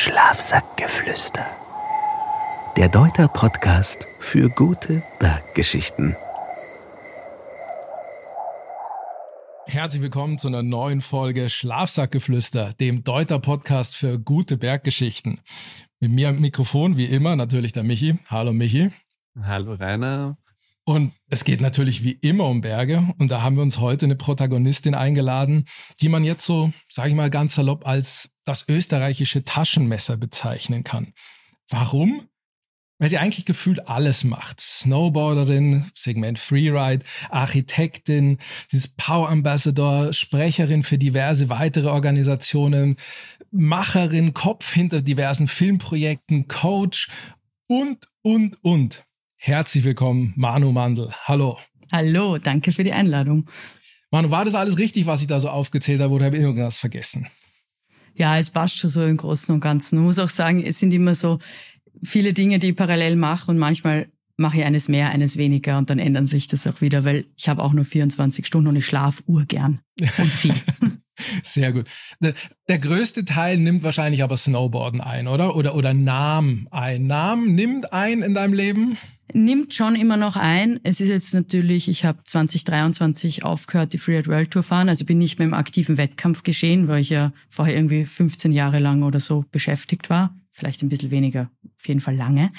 Schlafsackgeflüster. Der Deuter-Podcast für gute Berggeschichten. Herzlich willkommen zu einer neuen Folge Schlafsackgeflüster, dem Deuter-Podcast für gute Berggeschichten. Mit mir am Mikrofon, wie immer, natürlich der Michi. Hallo Michi. Hallo Rainer. Und es geht natürlich wie immer um Berge. Und da haben wir uns heute eine Protagonistin eingeladen, die man jetzt so, sage ich mal ganz salopp, als das österreichische Taschenmesser bezeichnen kann. Warum? Weil sie eigentlich gefühlt alles macht. Snowboarderin, Segment Freeride, Architektin, sie ist Power Ambassador, Sprecherin für diverse weitere Organisationen, Macherin, Kopf hinter diversen Filmprojekten, Coach und. Herzlich willkommen, Manu Mandl. Hallo. Hallo, danke für die Einladung. Manu, war das alles richtig, was ich da so aufgezählt habe, oder habe ich irgendwas vergessen? Ja, es passt schon so im Großen und Ganzen. Man muss auch sagen, es sind immer so viele Dinge, die ich parallel mache und manchmal mache ich eines mehr, eines weniger und dann ändern sich das auch wieder, weil ich habe auch nur 24 Stunden und ich schlafe urgern und viel. Sehr gut. Der größte Teil nimmt wahrscheinlich aber Snowboarden ein, oder? Oder nahm ein. Nimmt ein in deinem Leben? Nimmt schon immer noch ein. Es ist jetzt natürlich, ich habe 2023 aufgehört, die Freeride World Tour fahren, also bin nicht mehr im aktiven Wettkampf geschehen, weil ich ja vorher irgendwie 15 Jahre lang oder so beschäftigt war. Vielleicht ein bisschen weniger, auf jeden Fall lange.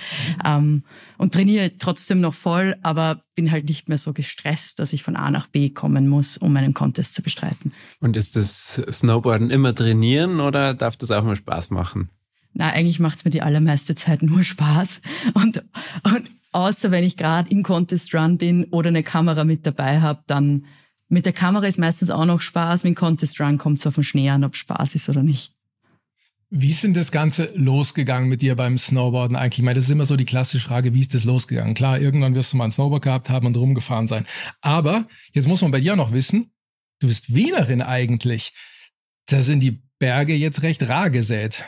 Und trainiere trotzdem noch voll, aber bin halt nicht mehr so gestresst, dass ich von A nach B kommen muss, um einen Contest zu bestreiten. Und ist das Snowboarden immer trainieren oder darf das auch mal Spaß machen? Na, eigentlich macht's mir die allermeiste Zeit nur Spaß. Und außer wenn ich gerade im Contest Run bin oder eine Kamera mit dabei habe, dann mit der Kamera ist meistens auch noch Spaß. Mit dem Contest Run kommt es auf den Schnee an, ob Spaß ist oder nicht. Wie ist denn das Ganze losgegangen mit dir beim Snowboarden eigentlich? Ich meine, das ist immer so die klassische Frage, wie ist das losgegangen? Klar, irgendwann wirst du mal ein Snowboard gehabt haben und rumgefahren sein. Aber jetzt muss man bei dir auch noch wissen, du bist Wienerin eigentlich. Da sind die Berge jetzt recht rar gesät.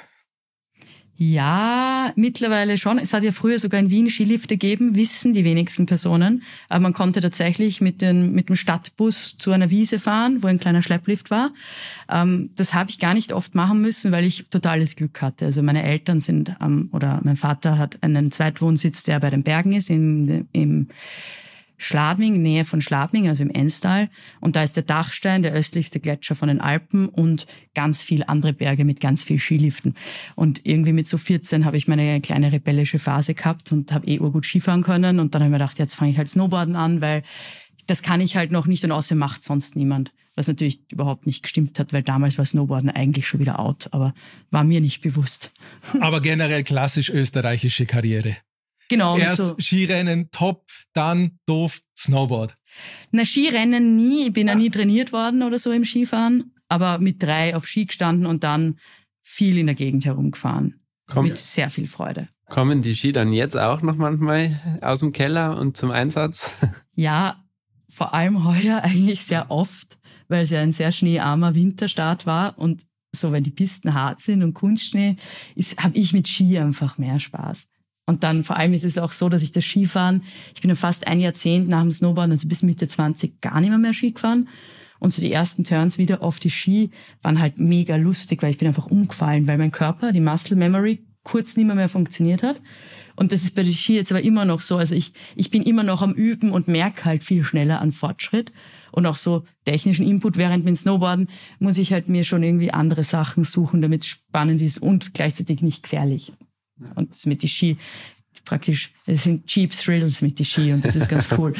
Ja, mittlerweile schon. Es hat ja früher sogar in Wien Skilifte gegeben, wissen die wenigsten Personen. Aber man konnte tatsächlich mit dem Stadtbus zu einer Wiese fahren, wo ein kleiner Schlepplift war. Das habe ich gar nicht oft machen müssen, weil ich totales Glück hatte. Also meine Eltern sind, oder mein Vater hat einen Zweitwohnsitz, der bei den Bergen ist, im Schladming, Nähe von Schladming, also im Enstal. Und da ist der Dachstein, der östlichste Gletscher von den Alpen und ganz viele andere Berge mit ganz viel Skiliften. Und irgendwie mit so 14 habe ich meine kleine rebellische Phase gehabt und habe urgut Skifahren können. Und dann habe ich mir gedacht, jetzt fange ich halt Snowboarden an, weil das kann ich halt noch nicht und außerdem macht sonst niemand. Was natürlich überhaupt nicht gestimmt hat, weil damals war Snowboarden eigentlich schon wieder out, aber war mir nicht bewusst. Aber generell klassisch österreichische Karriere. Genau. Erst so. Skirennen, top, dann doof, Snowboard. Na, Skirennen nie. Ich bin ja nie trainiert worden oder so im Skifahren, aber mit 3 auf Ski gestanden und dann viel in der Gegend herumgefahren. Mit sehr viel Freude. Kommen die Ski dann jetzt auch noch manchmal aus dem Keller und zum Einsatz? Ja, vor allem heuer eigentlich sehr oft, weil es ja ein sehr schneearmer Winterstart war und so, wenn die Pisten hart sind und Kunstschnee, habe ich mit Ski einfach mehr Spaß. Und dann vor allem ist es auch so, dass ich das Skifahren, ich bin ja fast ein Jahrzehnt nach dem Snowboarden, also bis Mitte 20 gar nicht mehr Ski gefahren. Und so die ersten Turns wieder auf die Ski waren halt mega lustig, weil ich bin einfach umgefallen, weil mein Körper, die Muscle Memory, kurz nicht mehr funktioniert hat. Und das ist bei den Ski jetzt aber immer noch so. Also ich bin immer noch am Üben und merke halt viel schneller an Fortschritt. Und auch so technischen Input während mit dem Snowboarden muss ich halt mir schon irgendwie andere Sachen suchen, damit es spannend ist und gleichzeitig nicht gefährlich. Und das mit die Ski, praktisch, es sind Cheap Thrills mit die Ski und das ist ganz cool.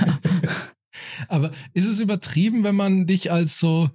Aber ist es übertrieben, wenn man dich als so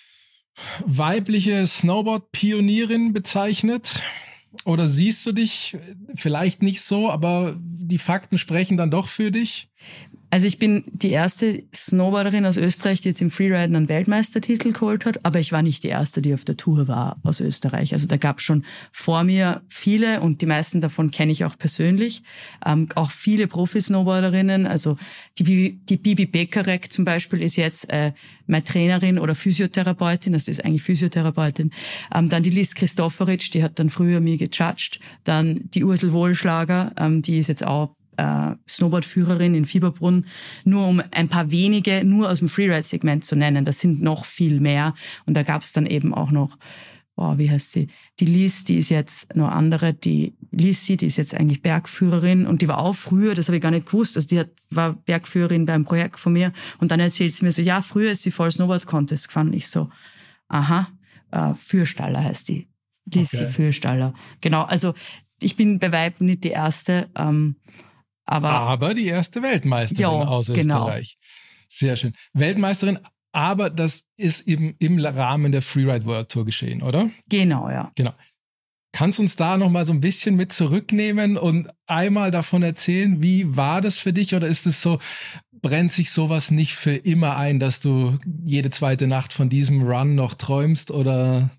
weibliche Snowboard-Pionierin bezeichnet? Oder siehst du dich vielleicht nicht so, aber die Fakten sprechen dann doch für dich? Also ich bin die erste Snowboarderin aus Österreich, die jetzt im Freeriden einen Weltmeistertitel geholt hat, aber ich war nicht die erste, die auf der Tour war aus Österreich. Also da gab es schon vor mir viele und die meisten davon kenne ich auch persönlich. Auch viele Profi-Snowboarderinnen, also die Bibi Bekarek zum Beispiel ist jetzt meine Trainerin oder Physiotherapeutin, das ist eigentlich Physiotherapeutin. Dann die Liz Christoforic, die hat dann früher mir gejudged. Dann die Ursel Wohlschlager, die ist jetzt auch Snowboardführerin in Fieberbrunn, nur um ein paar wenige nur aus dem Freeride-Segment zu nennen. Das sind noch viel mehr. Und da gab es dann eben auch noch wie heißt sie? Die Liz, die ist jetzt noch andere, die Lissy, die ist jetzt eigentlich Bergführerin und die war auch früher, das habe ich gar nicht gewusst, also war Bergführerin beim Projekt von mir und dann erzählt sie mir so, ja, früher ist sie voll Snowboard Contest gefahren und ich so, Fürstaller heißt die. Lissy Fürstaller. Genau, also ich bin bei Weitem nicht die Erste, aber die erste Weltmeisterin aus Österreich. Sehr schön. Weltmeisterin, aber das ist eben im Rahmen der Freeride World Tour geschehen, oder? Genau, ja. Genau. Kannst du uns da noch mal so ein bisschen mit zurücknehmen und einmal davon erzählen, wie war das für dich? Oder ist es so, brennt sich sowas nicht für immer ein, dass du jede zweite Nacht von diesem Run noch träumst, oder?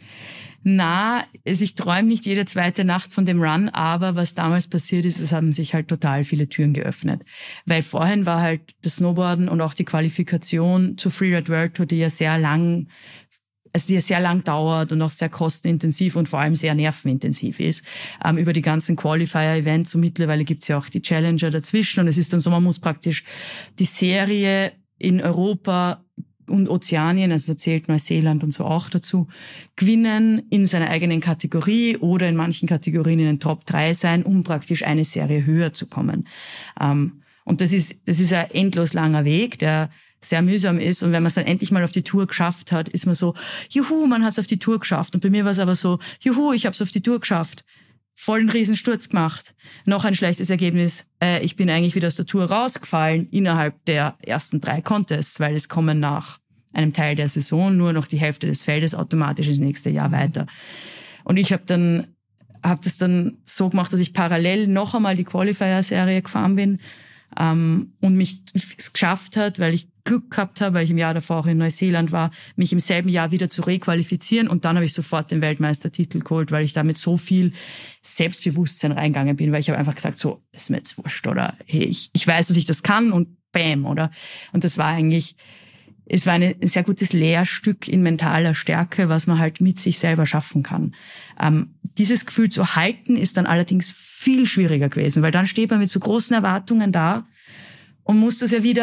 Ich träume nicht jede zweite Nacht von dem Run, aber was damals passiert ist, es haben sich halt total viele Türen geöffnet. Weil vorhin war halt das Snowboarden und auch die Qualifikation zur Freeride World Tour, die ja sehr lang dauert und auch sehr kostenintensiv und vor allem sehr nervenintensiv ist, über die ganzen Qualifier-Events. Und mittlerweile gibt's ja auch die Challenger dazwischen und es ist dann so, man muss praktisch die Serie in Europa und Ozeanien, also da zählt Neuseeland und so auch dazu, gewinnen in seiner eigenen Kategorie oder in manchen Kategorien in den Top 3 sein, um praktisch eine Serie höher zu kommen. Und das ist ein endlos langer Weg, der sehr mühsam ist. Und wenn man es dann endlich mal auf die Tour geschafft hat, ist man so, juhu, man hat es auf die Tour geschafft. Und bei mir war es aber so, juhu, ich habe es auf die Tour geschafft. Voll einen Riesensturz gemacht. Noch ein schlechtes Ergebnis. Ich bin eigentlich wieder aus der Tour rausgefallen innerhalb der ersten 3 Contests, weil es kommen nach einem Teil der Saison nur noch die Hälfte des Feldes automatisch ins nächste Jahr weiter. Und ich habe das dann so gemacht, dass ich parallel noch einmal die Qualifier-Serie gefahren bin und mich es geschafft hat, weil ich Glück gehabt habe, weil ich im Jahr davor auch in Neuseeland war, mich im selben Jahr wieder zu requalifizieren und dann habe ich sofort den Weltmeistertitel geholt, weil ich da mit so viel Selbstbewusstsein reingegangen bin, weil ich habe einfach gesagt, so, ist mir jetzt wurscht, oder hey, ich weiß, dass ich das kann und bam, oder? Und das war eigentlich, es war ein sehr gutes Lehrstück in mentaler Stärke, was man halt mit sich selber schaffen kann. Dieses Gefühl zu halten ist dann allerdings viel schwieriger gewesen, weil dann steht man mit so großen Erwartungen da und muss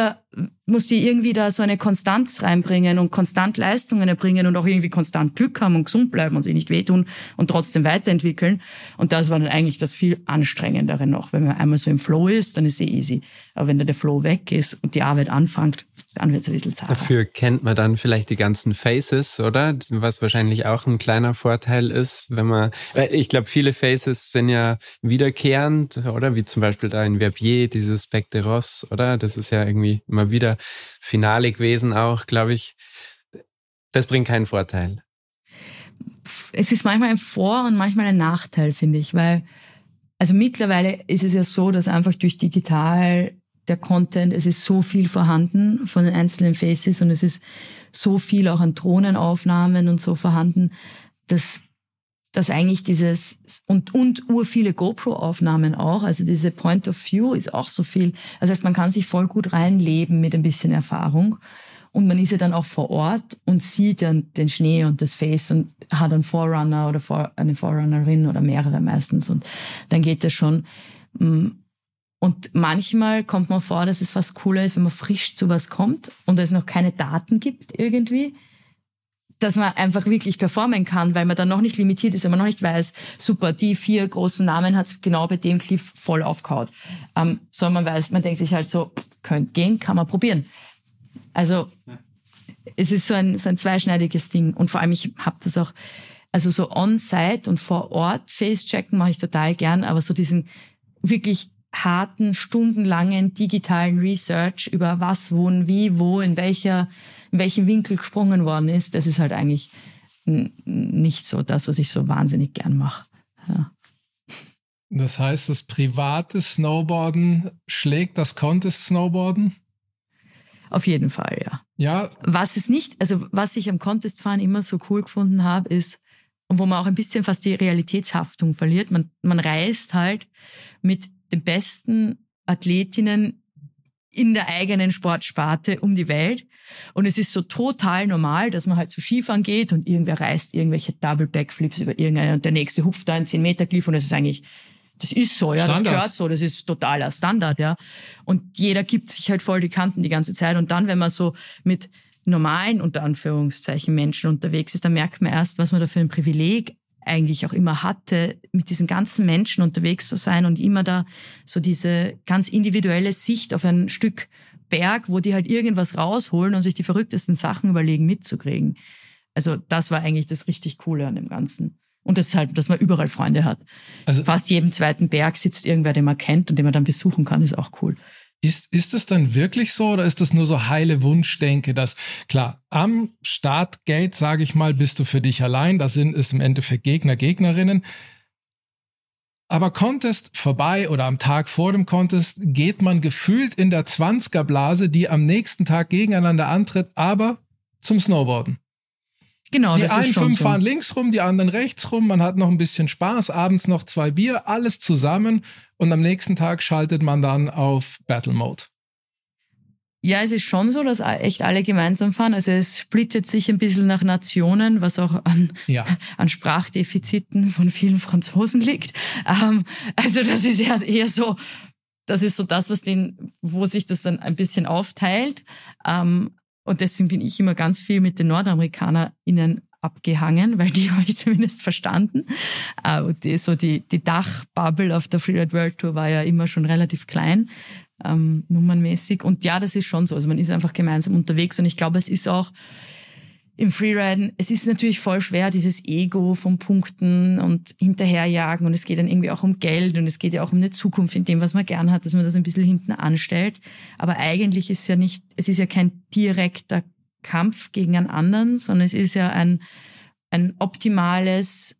die irgendwie da so eine Konstanz reinbringen und konstant Leistungen erbringen und auch irgendwie konstant Glück haben und gesund bleiben und sich nicht wehtun und trotzdem weiterentwickeln. Und das war dann eigentlich das viel Anstrengendere noch. Wenn man einmal so im Flow ist, dann ist es easy. Aber wenn da der Flow weg ist und die Arbeit anfängt, dann wird es ein bisschen zahler. Dafür kennt man dann vielleicht die ganzen Faces, oder? Was wahrscheinlich auch ein kleiner Vorteil ist, weil ich glaube, viele Faces sind ja wiederkehrend, oder? Wie zum Beispiel da in Verbier, dieses Bec de Ross, oder? Das ist ja irgendwie immer wieder Finale gewesen auch, glaube ich. Das bringt keinen Vorteil. Es ist manchmal ein Vor- und manchmal ein Nachteil, finde ich, weil also mittlerweile ist es ja so, dass einfach durch digital der Content, es ist so viel vorhanden von den einzelnen Faces und es ist so viel auch an Drohnenaufnahmen und so vorhanden, dass eigentlich dieses und urviele GoPro-Aufnahmen auch, also diese Point of View ist auch so viel. Das heißt, man kann sich voll gut reinleben mit ein bisschen Erfahrung und man ist ja dann auch vor Ort und sieht dann den Schnee und das Face und hat einen Forerunner oder eine Forerunnerin oder mehrere meistens und dann geht das schon. Und manchmal kommt man vor, dass es was cooler ist, wenn man frisch zu was kommt und es noch keine Daten gibt irgendwie, dass man einfach wirklich performen kann, weil man dann noch nicht limitiert ist, wenn man noch nicht weiß, super, die 4 großen Namen hat's genau bei dem Cliff voll aufgehaut. Sondern man denkt sich halt so, könnte gehen, kann man probieren. Also es ist so ein zweischneidiges Ding. Und vor allem, ich habe das auch, also so on-site und vor Ort Face-Checken mache ich total gern, aber so diesen wirklich harten, stundenlangen digitalen Research über was, wo, wie, wo, in welchem Winkel gesprungen worden ist, das ist halt eigentlich nicht so das, was ich so wahnsinnig gern mache. Ja. Das heißt, das private Snowboarden schlägt das Contest-Snowboarden? Auf jeden Fall, ja. Ja. Was ich am Contestfahren immer so cool gefunden habe, ist, und wo man auch ein bisschen fast die Realitätshaftung verliert, man reist halt mit den besten Athletinnen in der eigenen Sportsparte um die Welt. Und es ist so total normal, dass man halt zu Skifahren geht und irgendwer reißt irgendwelche Double Backflips über irgendeinen und der nächste hupft da einen 10-Meter-Cliff und das ist eigentlich, das ist so, ja, Standard. Das gehört so, das ist totaler Standard, ja. Und jeder gibt sich halt voll die Kanten die ganze Zeit und dann, wenn man so mit normalen, unter Anführungszeichen, Menschen unterwegs ist, dann merkt man erst, was man da für ein Privileg eigentlich auch immer hatte, mit diesen ganzen Menschen unterwegs zu sein und immer da so diese ganz individuelle Sicht auf ein Stück Berg, wo die halt irgendwas rausholen und sich die verrücktesten Sachen überlegen, mitzukriegen. Also das war eigentlich das richtig Coole an dem Ganzen. Und das ist halt, dass man überall Freunde hat. Also fast jedem zweiten Berg sitzt irgendwer, den man kennt und den man dann besuchen kann, ist auch cool. Ist das dann wirklich so oder ist das nur so heile Wunschdenke, dass klar, am Startgate, sage ich mal, bist du für dich allein, da sind es im Endeffekt Gegner, Gegnerinnen. Aber Contest vorbei oder am Tag vor dem Contest geht man gefühlt in der 20er-Blase, die am nächsten Tag gegeneinander antritt, aber zum Snowboarden. Genau, die das einen ist schon 5 so. fahren links rum, die anderen rechts rum, man hat noch ein bisschen Spaß, abends noch 2 Bier, alles zusammen und am nächsten Tag schaltet man dann auf Battle Mode. Ja, es ist schon so, dass echt alle gemeinsam fahren. Also es splittet sich ein bisschen nach Nationen, was auch an Sprachdefiziten von vielen Franzosen liegt. Also das ist ja eher so, das ist so das, wo sich das dann ein bisschen aufteilt. Und deswegen bin ich immer ganz viel mit den NordamerikanerInnen abgehangen, weil die habe ich zumindest verstanden. Die Dachbubble auf der Freeride World Tour war ja immer schon relativ klein, nummernmäßig. Und ja, das ist schon so. Also man ist einfach gemeinsam unterwegs und ich glaube, es ist auch im Freeriden, es ist natürlich voll schwer, dieses Ego vom Punkten und hinterherjagen und es geht dann irgendwie auch um Geld und es geht ja auch um eine Zukunft in dem, was man gern hat, dass man das ein bisschen hinten anstellt. Aber eigentlich ist es ist ja kein direkter Kampf gegen einen anderen, sondern es ist ja ein optimales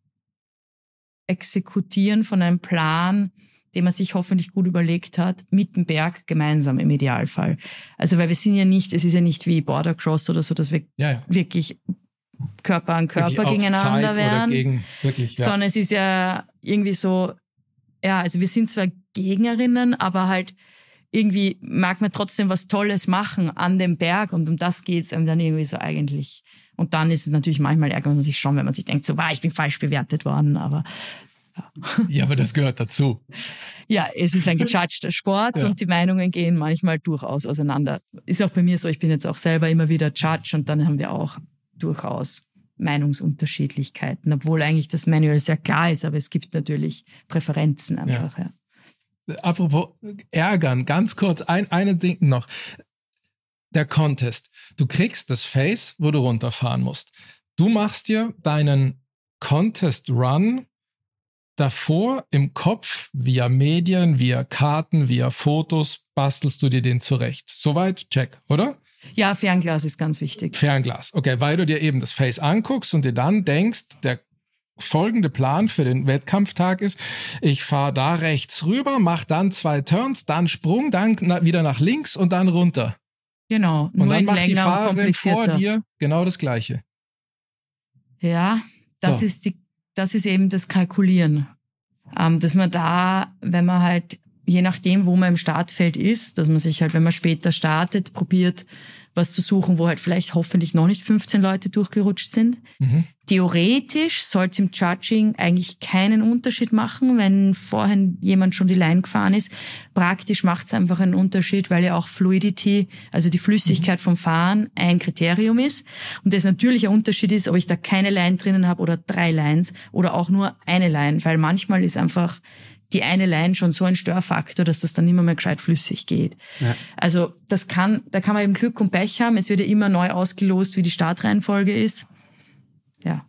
Exekutieren von einem Plan, den man sich hoffentlich gut überlegt hat, mit dem Berg gemeinsam im Idealfall. Also weil es ist ja nicht wie Bordercross oder so, dass wir wirklich Körper an Körper gegeneinander wären, sondern es ist ja irgendwie so, also wir sind zwar Gegnerinnen, aber halt irgendwie mag man trotzdem was Tolles machen an dem Berg und um das geht's einem dann irgendwie so eigentlich. Und dann ist es natürlich manchmal ärgert man sich schon, wenn man sich denkt, so, ich bin falsch bewertet worden, aber ja, aber das gehört dazu. Ja, es ist ein gejudgter Sport und die Meinungen gehen manchmal durchaus auseinander. Ist auch bei mir so, ich bin jetzt auch selber immer wieder Judge und dann haben wir auch durchaus Meinungsunterschiedlichkeiten, obwohl eigentlich das Manual sehr klar ist, aber es gibt natürlich Präferenzen einfach. Ja. Apropos ärgern, ganz kurz, eine Ding noch. Der Contest. Du kriegst das Face, wo du runterfahren musst. Du machst dir deinen Contest-Run davor im Kopf, via Medien, via Karten, via Fotos, bastelst du dir den zurecht. Soweit, check, oder? Ja, Fernglas ist ganz wichtig. Fernglas, okay, weil du dir eben das Face anguckst und dir dann denkst, der folgende Plan für den Wettkampftag ist, ich fahre da rechts rüber, mache dann 2 Turns, dann Sprung, dann wieder nach links und dann runter. Genau, und dann macht die Fahrerin vor dir genau das Gleiche. Ja, das ist eben das Kalkulieren. Dass man da, wenn man halt, je nachdem, wo man im Startfeld ist, dass man sich halt, wenn man später startet, probiert, was zu suchen, wo halt vielleicht hoffentlich noch nicht 15 Leute durchgerutscht sind. Mhm. Theoretisch sollte es im Judging eigentlich keinen Unterschied machen, wenn vorhin jemand schon die Line gefahren ist. Praktisch macht es einfach einen Unterschied, weil ja auch Fluidity, also die Flüssigkeit vom Fahren, ein Kriterium ist. Und das natürlich ein Unterschied ist, ob ich da keine Line drinnen habe oder 3 Lines oder auch nur eine Line, weil manchmal ist einfach die eine Line schon so ein Störfaktor, dass das dann nicht mehr gescheit flüssig geht. Ja. Also da kann man eben Glück und Pech haben. Es wird ja immer neu ausgelost, wie die Startreihenfolge ist. Ja.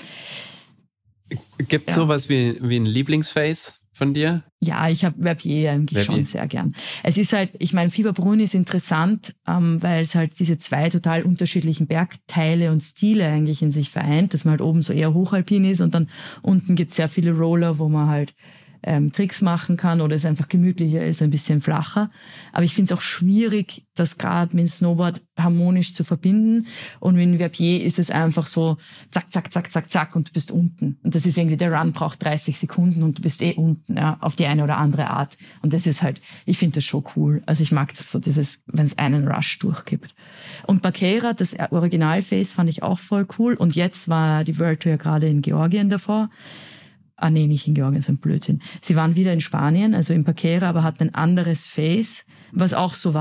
Gibt es sowas wie ein Lieblingsface von dir? Ja, ich habe Verbier eigentlich schon sehr gern. Es ist halt, ich meine, Fieberbrunn ist interessant, weil es halt diese 2 total unterschiedlichen Bergteile und Stile eigentlich in sich vereint, dass man halt oben so eher hochalpin ist und dann unten gibt es sehr viele Roller, wo man halt Tricks machen kann oder es einfach gemütlicher ist, ein bisschen flacher. Aber ich finde es auch schwierig, das gerade mit dem Snowboard harmonisch zu verbinden. Und mit dem Verbier ist es einfach so zack, zack, zack, zack, zack und du bist unten. Und das ist irgendwie, der Run braucht 30 Sekunden und du bist unten, ja, auf die eine oder andere Art. Und das ist halt, ich finde das schon cool. Also ich mag das so, wenn es einen Rush durchgibt. Und Baqueira, das Originalface, fand ich auch voll cool. Und jetzt war die World Tour ja gerade in Georgien davor. Nee, nicht in Georgien, so ein Blödsinn. Sie waren wieder in Spanien, also in Baqueira, aber hatten ein anderes Face, was auch so war,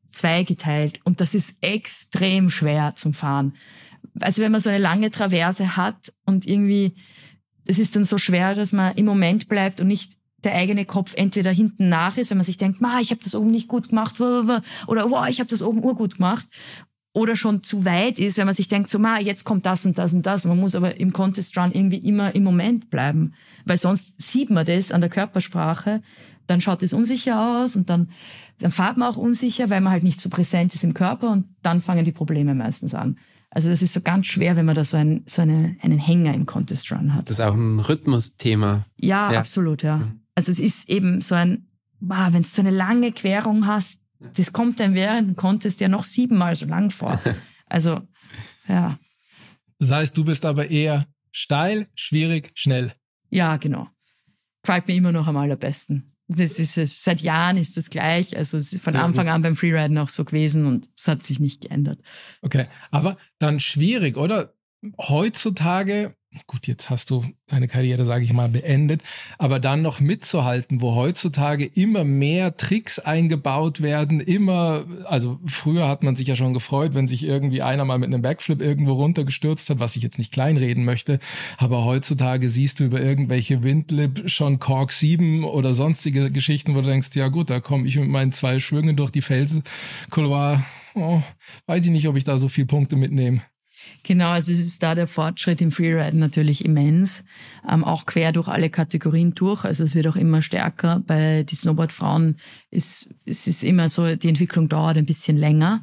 zweigeteilt und das ist extrem schwer zum Fahren. Also wenn man so eine lange Traverse hat und irgendwie, es ist dann so schwer, dass man im Moment bleibt und nicht der eigene Kopf entweder hinten nach ist, wenn man sich denkt, ich habe das oben nicht gut gemacht oder ich habe das oben urgut gemacht, oder schon zu weit ist, wenn man sich denkt, jetzt kommt das und das und das. Man muss aber im Contest Run irgendwie immer im Moment bleiben, weil sonst sieht man das an der Körpersprache, dann schaut es unsicher aus und dann fährt man auch unsicher, weil man halt nicht so präsent ist im Körper und dann fangen die Probleme meistens an. Also das ist so ganz schwer, wenn man da so einen Hänger im Contest Run hat. Ist das auch ein Rhythmusthema? Ja, absolut, ja. Also es ist eben so wenn du so eine lange Querung hast, das kommt dann während dem Contest ja noch 7-mal so lang vor. Also, ja. Das heißt, du bist aber eher steil, schwierig, schnell. Ja, genau. Gefällt mir immer noch am allerbesten. Das ist es. Seit Jahren ist das gleich. Also es ist von Anfang an beim Freeriden auch so gewesen und es hat sich nicht geändert. Okay, aber dann schwierig, oder? Heutzutage, gut, jetzt hast du deine Karriere, sage ich mal, beendet, aber dann noch mitzuhalten, wo heutzutage immer mehr Tricks eingebaut werden, also früher hat man sich ja schon gefreut, wenn sich irgendwie einer mal mit einem Backflip irgendwo runtergestürzt hat, was ich jetzt nicht kleinreden möchte, aber heutzutage siehst du über irgendwelche Windlip schon Cork 7 oder sonstige Geschichten, wo du denkst, ja gut, da komme ich mit meinen 2 Schwüngen durch die Felsen-Couloir, weiß ich nicht, ob ich da so viel Punkte mitnehme. Genau, also es ist da der Fortschritt im Freeriden natürlich immens, auch quer durch alle Kategorien durch, also es wird auch immer stärker. Bei den Snowboardfrauen es ist immer so, die Entwicklung dauert ein bisschen länger,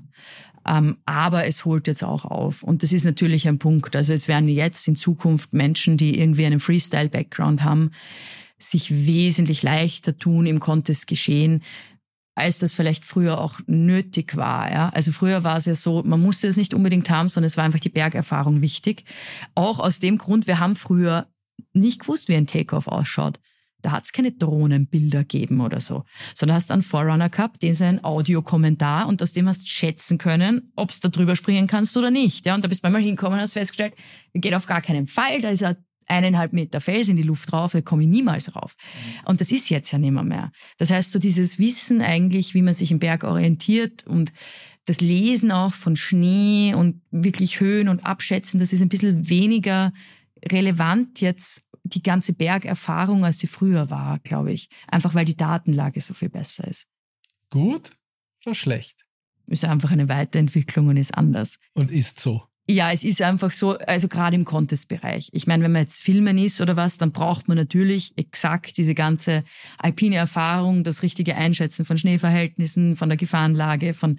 aber es holt jetzt auch auf und das ist natürlich ein Punkt, also es werden jetzt in Zukunft Menschen, die irgendwie einen Freestyle-Background haben, sich wesentlich leichter tun im Contest-Geschehen, als das vielleicht früher auch nötig war. Ja? Also früher war es ja so, man musste es nicht unbedingt haben, sondern es war einfach die Bergerfahrung wichtig. Auch aus dem Grund, wir haben früher nicht gewusst, wie ein Takeoff ausschaut. Da hat es keine Drohnenbilder gegeben oder so, sondern hast einen Forerunner gehabt, den sein Audiokommentar und aus dem hast schätzen können, ob es da drüber springen kannst oder nicht. Ja? Und da bist du einmal hingekommen und hast festgestellt, geht auf gar keinen Fall, da ist 1,5 Meter Fels in die Luft rauf, da komme ich niemals rauf. Und das ist jetzt ja nimmer mehr. Das heißt, so dieses Wissen eigentlich, wie man sich im Berg orientiert und das Lesen auch von Schnee und wirklich Höhen und Abschätzen, das ist ein bisschen weniger relevant jetzt, die ganze Bergerfahrung, als sie früher war, glaube ich. Einfach weil die Datenlage so viel besser ist. Gut oder schlecht? Ist einfach eine Weiterentwicklung und ist anders. Und ist so. Ja, es ist einfach so, also gerade im Contest-Bereich. Ich meine, wenn man jetzt filmen ist oder was, dann braucht man natürlich exakt diese ganze alpine Erfahrung, das richtige Einschätzen von Schneeverhältnissen, von der Gefahrenlage, von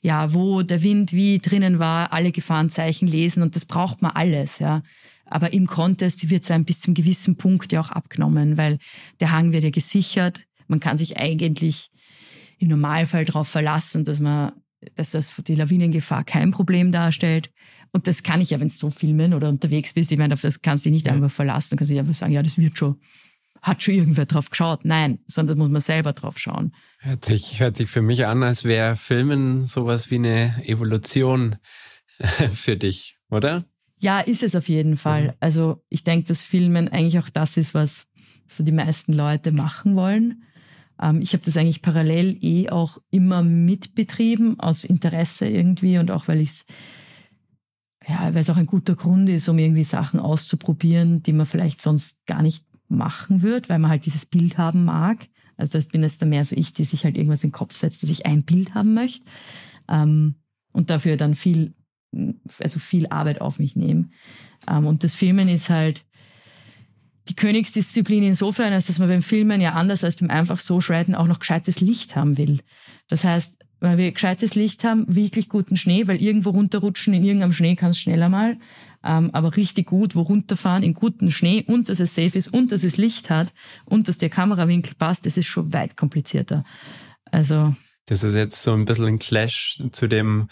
wo der Wind wie drinnen war, alle Gefahrenzeichen lesen und das braucht man alles, ja. Aber im Contest wird es einem bis zum gewissen Punkt ja auch abgenommen, weil der Hang wird ja gesichert. Man kann sich eigentlich im Normalfall darauf verlassen, dass das für die Lawinengefahr kein Problem darstellt. Und das kann ich ja, wenn du so filmen oder unterwegs bist, ich meine, auf das kannst du dich nicht einfach verlassen. Du kannst nicht einfach sagen, ja, das wird schon, hat schon irgendwer drauf geschaut. Nein, sondern muss man selber drauf schauen. Hört sich für mich an, als wäre Filmen sowas wie eine Evolution für dich, oder? Ja, ist es auf jeden Fall. Also ich denke, dass Filmen eigentlich auch das ist, was so die meisten Leute machen wollen. Ich habe das eigentlich parallel auch immer mitbetrieben, aus Interesse irgendwie und auch, weil es auch ein guter Grund ist, um irgendwie Sachen auszuprobieren, die man vielleicht sonst gar nicht machen würde, weil man halt dieses Bild haben mag. Also das bin jetzt dann mehr so ich, die sich halt irgendwas in den Kopf setzt, dass ich ein Bild haben möchte und dafür dann viel Arbeit auf mich nehme. Und das Filmen ist halt die Königsdisziplin insofern, als dass man beim Filmen ja anders als beim einfach so Shredden auch noch gescheites Licht haben will. Das heißt, wenn wir gescheites Licht haben, wirklich guten Schnee, weil irgendwo runterrutschen in irgendeinem Schnee kannst du schneller mal, aber richtig gut, wo runterfahren in guten Schnee und dass es safe ist und dass es Licht hat und dass der Kamerawinkel passt, das ist schon weit komplizierter. Das ist jetzt so ein bisschen ein Clash zu dem,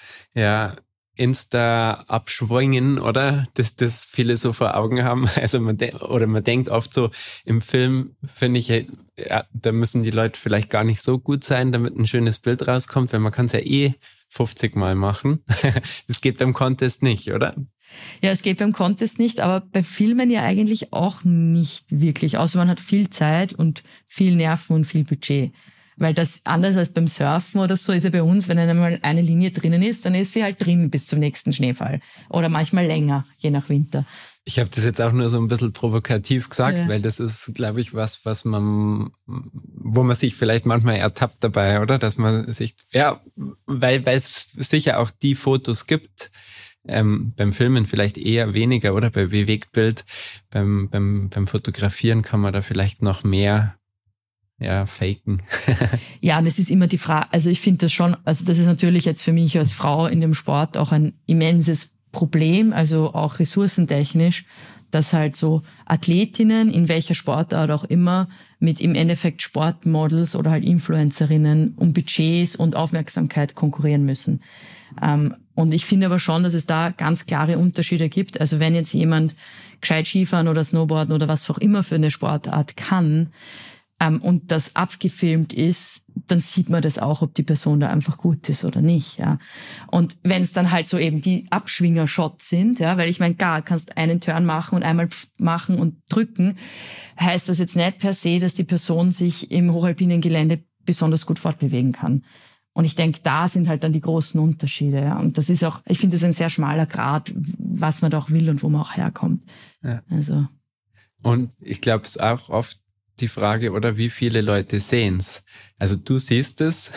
Insta-Abschwingen, oder? Das viele so vor Augen haben. Also man denkt oft so, im Film finde ich, da müssen die Leute vielleicht gar nicht so gut sein, damit ein schönes Bild rauskommt, weil man kann es ja 50 Mal machen. Das geht beim Contest nicht, oder? Ja, es geht beim Contest nicht, aber beim Filmen ja eigentlich auch nicht wirklich, außer man hat viel Zeit und viel Nerven und viel Budget. Weil das, anders als beim Surfen oder so, ist ja bei uns, wenn einmal eine Linie drinnen ist, dann ist sie halt drin bis zum nächsten Schneefall. Oder manchmal länger, je nach Winter. Ich habe das jetzt auch nur so ein bisschen provokativ gesagt, weil das ist, glaube ich, wo man sich vielleicht manchmal ertappt dabei, oder? Dass man sich, weil es sicher auch die Fotos gibt, beim Filmen vielleicht eher weniger, oder? Bei Bewegtbild, beim Fotografieren kann man da vielleicht noch mehr faken. Ja, und es ist immer die Frage, also ich finde das schon, also das ist natürlich jetzt für mich als Frau in dem Sport auch ein immenses Problem, also auch ressourcentechnisch, dass halt so Athletinnen in welcher Sportart auch immer mit im Endeffekt Sportmodels oder halt Influencerinnen um Budgets und Aufmerksamkeit konkurrieren müssen. Und ich finde aber schon, dass es da ganz klare Unterschiede gibt. Also wenn jetzt jemand gescheit Skifahren oder Snowboarden oder was auch immer für eine Sportart kann, und das abgefilmt ist, dann sieht man das auch, ob die Person da einfach gut ist oder nicht. Ja. Und wenn es dann halt so eben die Abschwinger-Shots sind, ja, weil ich meine, klar, kannst einen Turn machen und einmal machen und drücken, heißt das jetzt nicht per se, dass die Person sich im hochalpinen Gelände besonders gut fortbewegen kann. Und ich denke, da sind halt dann die großen Unterschiede. Ja. Und das ist auch, ich finde das ein sehr schmaler Grat, was man da auch will und wo man auch herkommt. Ja. Also. Und ich glaube, es ist auch oft die Frage, oder wie viele Leute sehen's? Also du siehst es,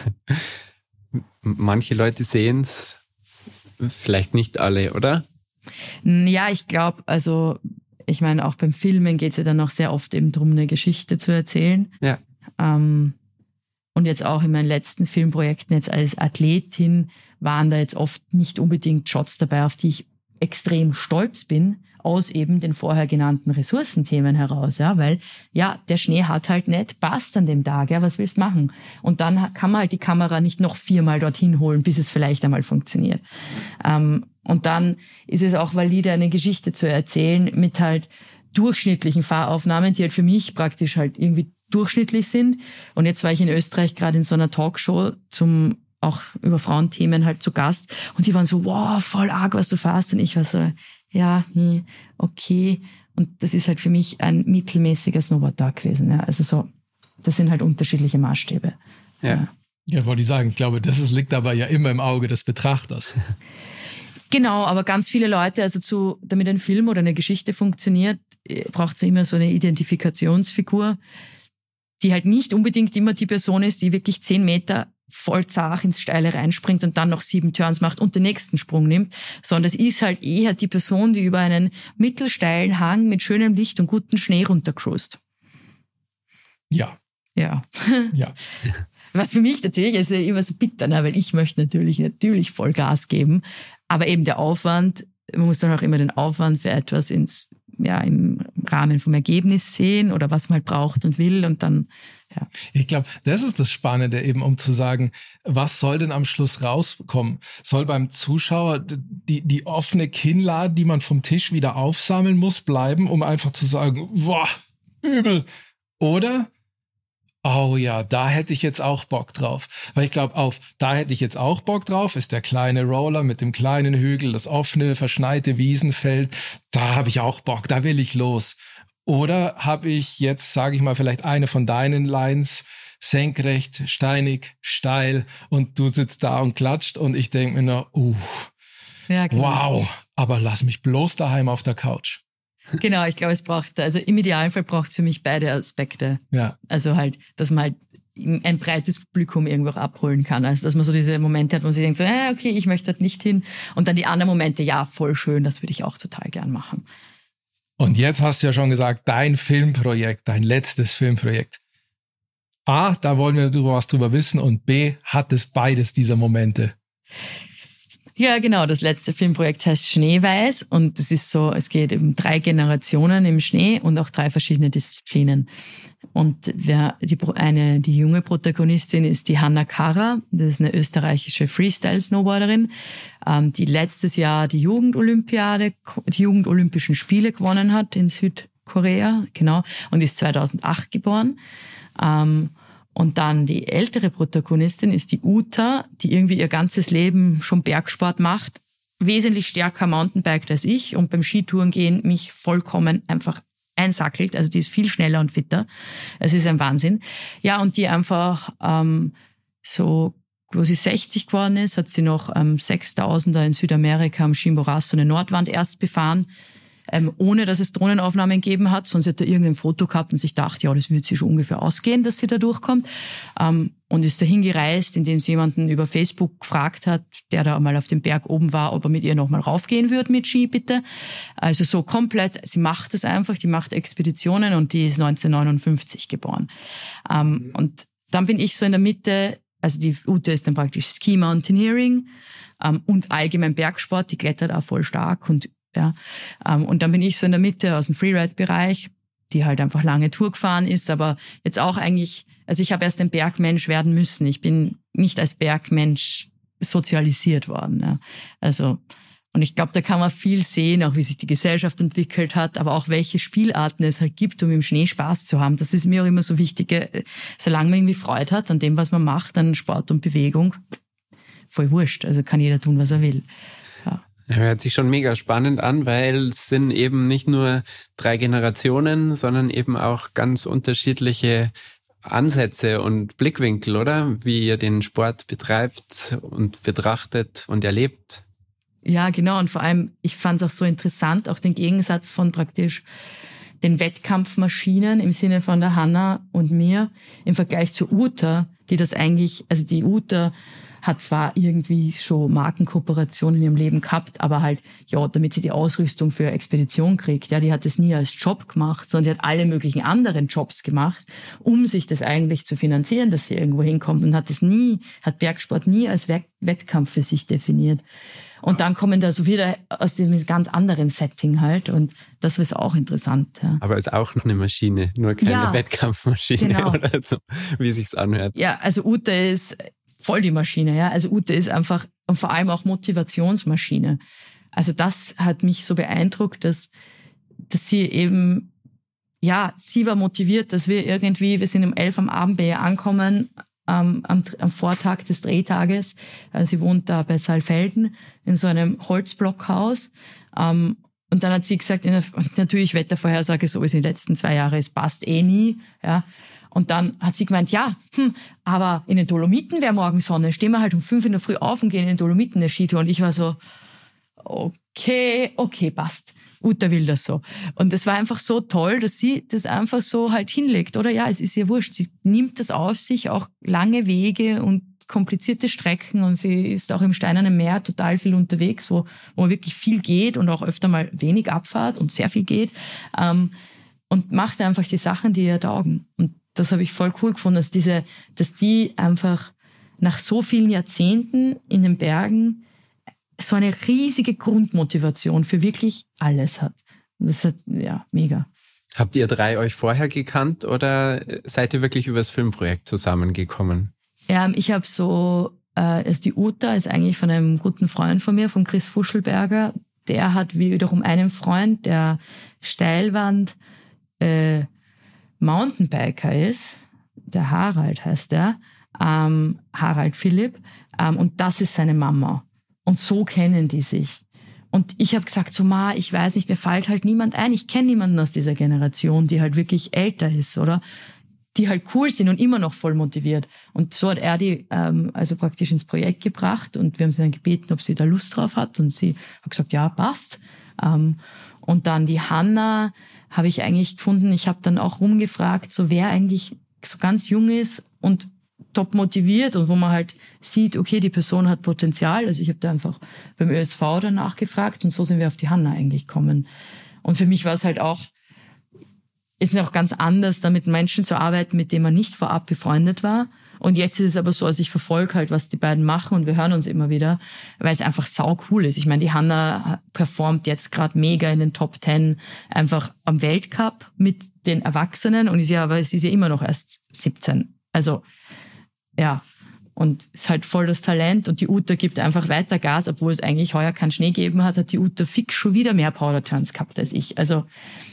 manche Leute sehen's, vielleicht nicht alle, oder? Ja, ich glaube, also ich meine, auch beim Filmen geht's ja dann auch sehr oft eben darum, eine Geschichte zu erzählen. Ja. Und jetzt auch in meinen letzten Filmprojekten jetzt als Athletin waren da jetzt oft nicht unbedingt Shots dabei, auf die ich extrem stolz bin, aus eben den vorher genannten Ressourcenthemen heraus, ja, weil, ja, der Schnee hat halt nicht passt an dem Tag, ja, was willst du machen? Und dann kann man halt die Kamera nicht noch 4-mal dorthin holen, bis es vielleicht einmal funktioniert. Und dann ist es auch valide, eine Geschichte zu erzählen mit halt durchschnittlichen Fahraufnahmen, die halt für mich praktisch halt irgendwie durchschnittlich sind. Und jetzt war ich in Österreich gerade in so einer Talkshow zum auch über Frauenthemen halt zu Gast und die waren so, wow, voll arg, was du fährst. Und ich war so, ja, okay. Und das ist halt für mich ein mittelmäßiger Snowboard-Tag gewesen. Ja. Also so, das sind halt unterschiedliche Maßstäbe. Ja. Ja, wollte ich sagen. Ich glaube, liegt aber ja immer im Auge des Betrachters. Genau, aber ganz viele Leute, also damit ein Film oder eine Geschichte funktioniert, braucht es ja immer so eine Identifikationsfigur, die halt nicht unbedingt immer die Person ist, die wirklich 10 Meter voll zart ins Steile reinspringt und dann noch 7 Turns macht und den nächsten Sprung nimmt, sondern es ist halt eher die Person, die über einen mittelsteilen Hang mit schönem Licht und gutem Schnee runtercruist. Ja. Ja. Ja. Was für mich natürlich ist immer so bitter, ne? Weil ich möchte natürlich voll Gas geben, aber eben der Aufwand, man muss dann auch immer den Aufwand für etwas im Rahmen vom Ergebnis sehen oder was man halt braucht und will und dann, ja. Ich glaube, das ist das Spannende eben, um zu sagen, was soll denn am Schluss rauskommen? Soll beim Zuschauer die offene Kinnlade, die man vom Tisch wieder aufsammeln muss, bleiben, um einfach zu sagen, boah, übel. Oder, oh ja, da hätte ich jetzt auch Bock drauf. Weil ich glaube, da hätte ich jetzt auch Bock drauf, ist der kleine Roller mit dem kleinen Hügel, das offene, verschneite Wiesenfeld. Da habe ich auch Bock, da will ich los. Oder habe ich jetzt, sage ich mal, vielleicht eine von deinen Lines, senkrecht, steinig, steil und du sitzt da und klatscht und ich denke mir nur, Ja, genau. wow, aber lass mich bloß daheim auf der Couch. Genau, ich glaube, also im Idealfall braucht es für mich beide Aspekte. Ja. Also halt, dass man halt ein breites Publikum irgendwo auch abholen kann. Also dass man so diese Momente hat, wo man sich denkt, so, okay, ich möchte dort nicht hin. Und dann die anderen Momente, ja, voll schön, das würde ich auch total gern machen. Und jetzt hast du ja schon gesagt, dein Filmprojekt, dein letztes Filmprojekt. A, da wollen wir was drüber wissen und B, hat es beides dieser Momente. Ja, genau. Das letzte Filmprojekt heißt Schneeweiß und es ist so, es geht um 3 Generationen im Schnee und auch 3 verschiedene Disziplinen. Und die junge Protagonistin ist die Hanna Kara. Das ist eine österreichische Freestyle-Snowboarderin, die letztes Jahr die Jugendolympischen Spiele gewonnen hat in Südkorea, genau, und ist 2008 geboren. Und dann die ältere Protagonistin ist die Uta, die irgendwie ihr ganzes Leben schon Bergsport macht, wesentlich stärker Mountainbiked als ich und beim Skitourengehen mich vollkommen einfach einsackelt. Also die ist viel schneller und fitter. Es ist ein Wahnsinn. Ja, und die einfach so, wo sie 60 geworden ist, hat sie noch 6000er in Südamerika am Chimborazo eine Nordwand erst befahren, ohne dass es Drohnenaufnahmen gegeben hat. Sonst hätte er irgendein Foto gehabt und sich dachte, ja, das wird sie schon ungefähr ausgehen, dass sie da durchkommt. Und ist dahin gereist, indem sie jemanden über Facebook gefragt hat, der da mal auf dem Berg oben war, ob er mit ihr nochmal raufgehen würde mit Ski, bitte. Also so komplett, sie macht es einfach, die macht Expeditionen und die ist 1959 geboren. Und dann bin ich so in der Mitte, also die Ute ist dann praktisch Ski Mountaineering und allgemein Bergsport, die klettert auch voll stark und dann bin ich so in der Mitte aus dem Freeride-Bereich, die halt einfach lange Tour gefahren ist, aber jetzt auch eigentlich, also ich habe erst ein Bergmensch werden müssen. Ich bin nicht als Bergmensch sozialisiert worden. Ja. Also, und ich glaube, da kann man viel sehen, auch wie sich die Gesellschaft entwickelt hat, aber auch welche Spielarten es halt gibt, um im Schnee Spaß zu haben. Das ist mir auch immer so wichtig, solange man irgendwie Freude hat an dem, was man macht, an Sport und Bewegung, voll wurscht. Also kann jeder tun, was er will. Ja, hört sich schon mega spannend an, weil es sind eben nicht nur 3 Generationen, sondern eben auch ganz unterschiedliche Ansätze und Blickwinkel, oder? Wie ihr den Sport betreibt und betrachtet und erlebt. Ja, genau. Und vor allem, ich fand es auch so interessant, auch den Gegensatz von praktisch den Wettkampfmaschinen im Sinne von der Hanna und mir im Vergleich zu Uta, die das eigentlich, also die Uta hat zwar irgendwie schon Markenkooperationen in ihrem Leben gehabt, aber halt, ja, damit sie die Ausrüstung für Expedition kriegt, ja, die hat das nie als Job gemacht, sondern die hat alle möglichen anderen Jobs gemacht, um sich das eigentlich zu finanzieren, dass sie irgendwo hinkommt und hat Bergsport nie als Wettkampf für sich definiert. Und dann kommen da so wieder aus diesem ganz anderen Setting halt und das ist auch interessant. Ja. Aber ist auch noch eine Maschine, nur keine Wettkampfmaschine, genau. Oder so, wie sich's anhört. Ja, also Ute ist voll die Maschine, ja. Also Ute ist einfach und vor allem auch Motivationsmaschine. Also das hat mich so beeindruckt, dass sie eben, ja, sie war motiviert, dass wir sind um 11 am Abend bei ihr ankommen, am Vortag des Drehtages. Also sie wohnt da bei Saalfelden in so einem Holzblockhaus. Und dann hat sie gesagt, natürlich Wettervorhersage, so wie es in den letzten 2 Jahren ist, passt eh nie, ja. Und dann hat sie gemeint, aber in den Dolomiten wäre morgen Sonne. Stehen wir halt um 5 in der Früh auf und gehen in den Dolomiten eine Skitour. Und ich war so, okay, passt. Uta will das so. Und es war einfach so toll, dass sie das einfach so halt hinlegt, oder? Ja, es ist ihr wurscht. Sie nimmt das auf sich, auch lange Wege und komplizierte Strecken. Und sie ist auch im Steinernen Meer total viel unterwegs, wo wirklich viel geht und auch öfter mal wenig Abfahrt und sehr viel geht. Und macht einfach die Sachen, die ihr taugen. Und das habe ich voll cool gefunden, dass die einfach nach so vielen Jahrzehnten in den Bergen so eine riesige Grundmotivation für wirklich alles hat. Das ist ja mega. Habt ihr 3 euch vorher gekannt oder seid ihr wirklich über das Filmprojekt zusammengekommen? Ich habe die Uta ist eigentlich von einem guten Freund von mir, von Chris Fuschelberger. Der hat wiederum einen Freund, der Steilwand Mountainbiker ist, der Harald heißt der, Harald Philipp, und das ist seine Mama. Und so kennen die sich. Und ich habe gesagt, ich weiß nicht, mir fällt halt niemand ein. Ich kenne niemanden aus dieser Generation, die halt wirklich älter ist, oder? Die halt cool sind und immer noch voll motiviert. Und so hat er die also praktisch ins Projekt gebracht und wir haben sie dann gebeten, ob sie da Lust drauf hat. Und sie hat gesagt, ja, passt. Und dann die Hanna habe ich eigentlich gefunden, ich habe dann auch rumgefragt, so wer eigentlich so ganz jung ist und top motiviert und wo man halt sieht, okay, die Person hat Potenzial. Also ich habe da einfach beim ÖSV danach gefragt und so sind wir auf die Hanna eigentlich gekommen. Und für mich war es halt auch, ist auch ganz anders, da mit Menschen zu arbeiten, mit denen man nicht vorab befreundet war. Und jetzt ist es aber so, also ich verfolge halt, was die beiden machen und wir hören uns immer wieder, weil es einfach sau cool ist. Ich meine, die Hanna performt jetzt gerade mega in den Top 10 einfach am Weltcup mit den Erwachsenen und sie ist ja immer noch erst 17. Also, ja. Und ist halt voll das Talent und die Uta gibt einfach weiter Gas, obwohl es eigentlich heuer keinen Schnee gegeben hat die Uta fix schon wieder mehr Powder-Turns gehabt als ich. Also,